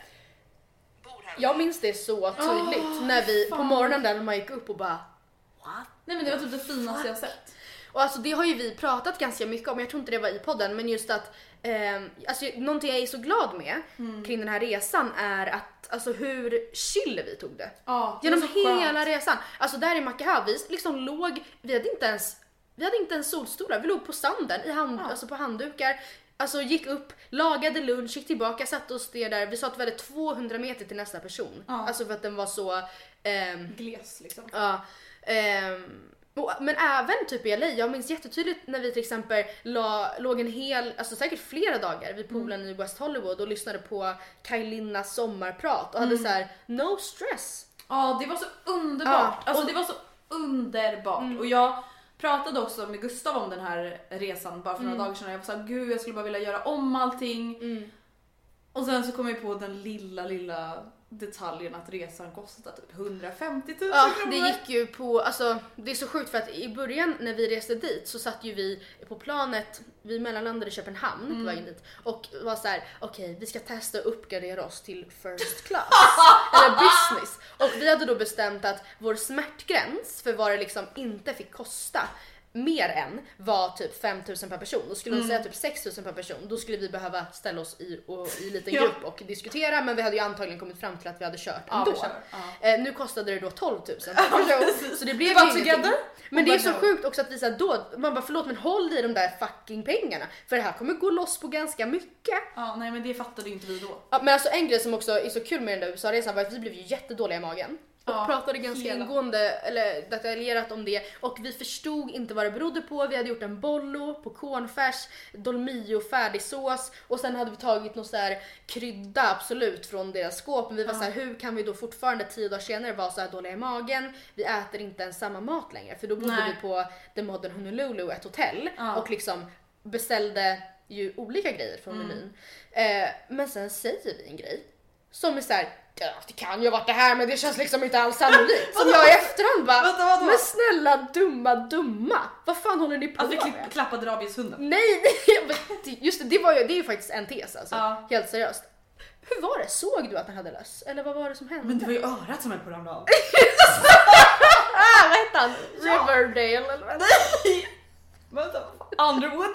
Jag minns det så tydligt oh, när vi fan. på morgonen där när man gick upp och bara what? Nej men det var typ det finaste jag sett. Och alltså det har ju vi pratat ganska mycket om, jag tror inte det var i podden, men just att eh, alltså någonting jag är så glad med mm. kring den här resan är att alltså hur chill vi tog det. Oh, genom det hela skönt. resan. Alltså där i Makaha vi liksom låg, vi hade inte ens vi hade inte ens solstolar, vi låg på sanden i hand, oh. alltså på handdukar. Alltså gick upp, lagade lunch, gick tillbaka, satt oss där. Vi sa att vi hade tvåhundra meter till nästa person. Ja. Alltså för att den var så... Ehm, gles liksom. Ja. Ehm, och, men även typ i L A, jag minns jättetydligt när vi till exempel la, låg en hel, alltså säkert flera dagar vid poolen mm. i West Hollywood och lyssnade på Kailinnas sommarprat och mm. hade så här no stress. Ja, det var så underbart. Ja. Alltså och, det var så underbart. Mm. Och jag... pratade också med Gustav om den här resan bara för några mm. dagar sedan. Jag var såhär, gud jag skulle bara vilja göra om allting. Mm. Och sen så kom jag på den lilla, lilla detaljen att resan kostade typ hundrafemtio tusen ja, kronor. Det gick ju på, alltså det är så sjukt för att i början när vi reste dit så satt ju vi på planet, vi mellanlandade i Köpenhamn mm. på vägen dit och var så här: okej okay, vi ska testa att uppgradera oss till first class eller business. Och vi hade då bestämt att vår smärtgräns för vad det liksom inte fick kosta mer än var typ fem tusen per person. Då skulle man mm. säga typ sex tusen per person. Då skulle vi behöva ställa oss i, och, i en liten ja. grupp och diskutera. Men vi hade ju antagligen kommit fram till att vi hade kört ja, ändå. Kör. Ja. Eh, nu kostade det då tolv tusen per person. Så det blev ju together. Men det är så sjukt också att vi så då, man bara förlåt men håll i de där fucking pengarna. För det här kommer gå loss på ganska mycket. Ja, nej men det fattade ju inte vi då. Ja, men alltså en grej som också är så kul med den där U S A-resan var att vi blev ju jättedåliga i magen. Och ja, pratade ganska hela. ingående eller detaljerat om det. Och vi förstod inte vad det berodde på. Vi hade gjort en bollo på cornfärs, dolmio, färdigsås. Och sen hade vi tagit någon så här krydda absolut från deras skåp. Men vi var ja. så här, hur kan vi då fortfarande tio dagar senare vara så här dåliga i magen? Vi äter inte ens samma mat längre. För då bodde Nej. vi på The Modern Honolulu, ett hotell. Ja. Och liksom beställde ju olika grejer från mm. menyn. Eh, men sen säger vi en grej som är så här: ja, det kan ju ha varit det här men det känns liksom inte alls sannolikt. Som jag i efterhand bara, vänta, vänta. Men snälla dumma dumma, vad fan håller ni på med? Alltså vi klappade rabieshunden. Nej, just det, det var ju, det är ju faktiskt en tes alltså, ja. helt seriöst. Hur var det? Såg du att den hade löss? Eller vad var det som hände? Men det var ju örat som höll på att ramla av. Ah, vad hette han? Riverdale eller vad? Nej! Vänta, Underwood?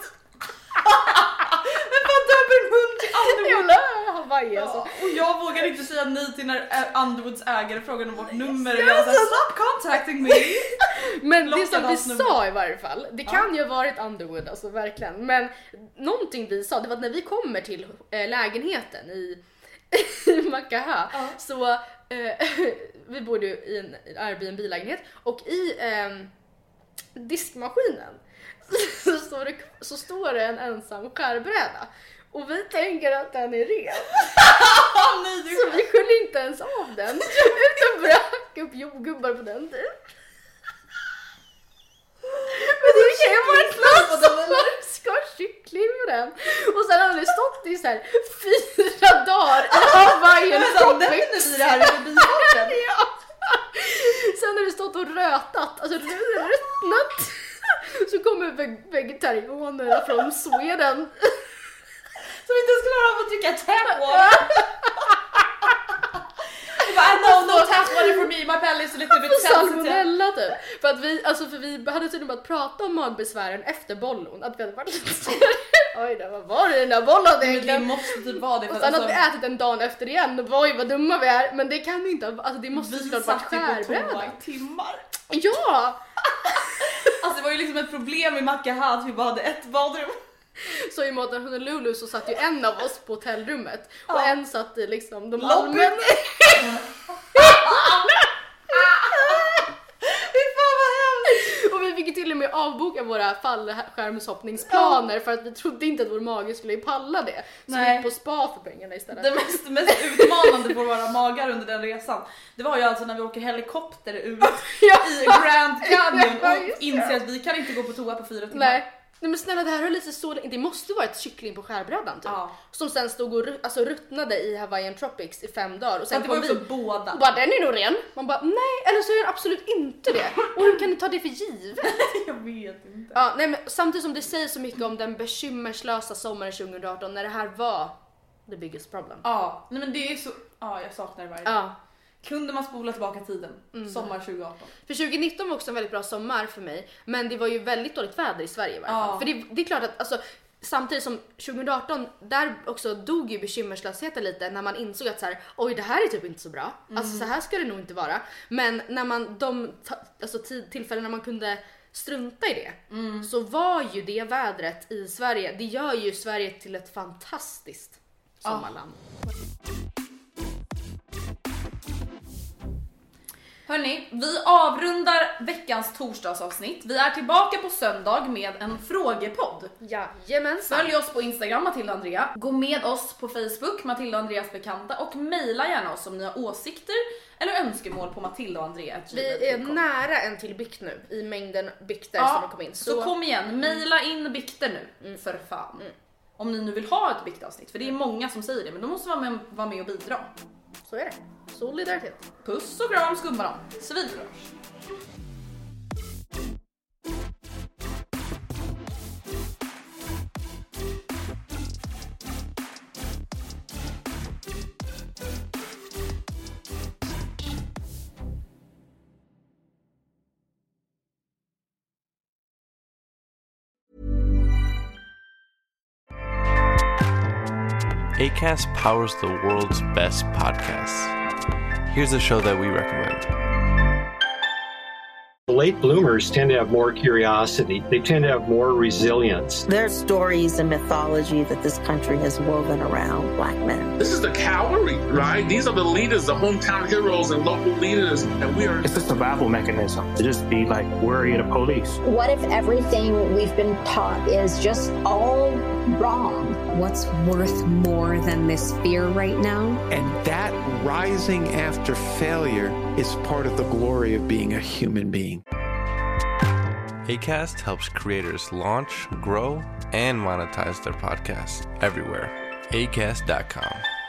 Men vad döper en hund till Underwood? Hawaii alltså. Ja, och jag vågar inte säga nej till när Underwoods ägare frågar om vårt nummer och jag säger stop contacting me. Men det som vi sa i varje fall, det kan ja. ju ha varit Underwood alltså verkligen. Men någonting vi sa, det var att när vi kommer till äh, lägenheten i, i Makaha ja. så äh, vi bodde ju i en Airbnb-lägenhet och i äh, diskmaskinen så står, det, så står det en ensam skärbräda och vi tänker att den är ren. Nej, så vi skulle inte ens av den utan brack upp jordgubbar på den tiden. Men det kan ju vara ett plats ska kyckling med den. Och sen hade det stått i så här fyra dagar i Hawaii. Men den är det här i bilen. Ja. Sen har det stått och rötat, alltså ruttnat. Så kommer vegetarianerna från Sweden som inte ens klarar av att dricka tap water. no, no tap water for me, my belly is a little bit sensitive. Salmonella typ. För att vi, alltså för vi hade tydligen bara pratat om magbesvären efter bollon. Att vi hade varit lite oj då, vad var det den där bollen egentligen? Det måste typ vara det. Och sen alltså, att vi ätit en dag efter igen. Och oj vad dumma vi är. Men det kan vi inte, alltså det måste såklart varit skärbrädan. I timmar. Ja! Alltså det var ju liksom ett problem i Macka att vi bara hade ett badrum. Så i Mata Honolulu så satt ju en av oss på hotellrummet. Och ja. En satt i liksom de allmänna. Och vi fick ju till och med avboka våra fallskärmshoppningsplaner för att vi trodde inte att vår mage skulle palla det. Så vi gick på spa för pengarna istället. Det mest, mest utmanande på våra magar under den resan, det var ju alltså när vi åker helikopter ut ja. I Grand Canyon och inser att vi kan inte gå på toa på fyra timmar. Nej. Nej men snälla, det här är lite så, det måste vara ett kyckling på skärbrädan typ. Ja. Som sen stod och alltså, ruttnade i Hawaiian Tropics i fem dagar. Och sen det var ju så båda. Och bara, den är nog ren. Man bara, nej, eller så är den absolut inte det. Och hur kan ni ta det för givet? Jag vet inte. Ja, nej men samtidigt som det säger så mycket om den bekymmerslösa sommaren tjugo arton när det här var the biggest problem. Ja, nej men det är så, ja jag saknar det varje dag. Ja. Kunde man spola tillbaka tiden? Mm. Sommar tjugo arton. För tjugo nitton var också en väldigt bra sommar för mig. Men det var ju väldigt dåligt väder i Sverige i varje fall. Ja. För det, det är klart att alltså, samtidigt som tjugo arton, där också dog ju bekymmerslösheten lite. När man insåg att så här, oj det här är typ inte så bra. Mm. Alltså så här ska det nog inte vara. Men när man, de alltså, tillfällen när man kunde strunta i det. Mm. Så var ju det vädret i Sverige. Det gör ju Sverige till ett fantastiskt sommarland. Ja. Hörrni, vi avrundar veckans torsdagsavsnitt. Vi är tillbaka på söndag med en frågepodd. Jajamensan. Följ oss på Instagram, Matilda och Andrea. Gå med oss på Facebook, Matilda och Andreas bekanta. Och mejla gärna oss om ni har åsikter eller önskemål på Matilda och Andrea. Vi är nära en till bikt nu i mängden bikter ja, som har kommit in. Så, så kom igen, mejla in bikter nu. Mm. För fan. Mm. Om ni nu vill ha ett biktavsnitt. För det är många som säger det, men då måste vara med, vara med och bidra. Så är det. Solidaritet. Puss och kram, skumma dem. Civilkurage. Acast powers the world's best podcasts. Here's a show that we recommend. Late bloomers tend to have more curiosity. They tend to have more resilience. There's stories and mythology that this country has woven around Black men. This is the cavalry, right? These are the leaders, the hometown heroes and local leaders. And we are... It's a survival mechanism to just be like worried of police. What if everything we've been taught is just all wrong? What's worth more than this fear right now? And that rising after failure is part of the glory of being a human being. Acast helps creators launch, grow, and monetize their podcasts everywhere. acast dot com.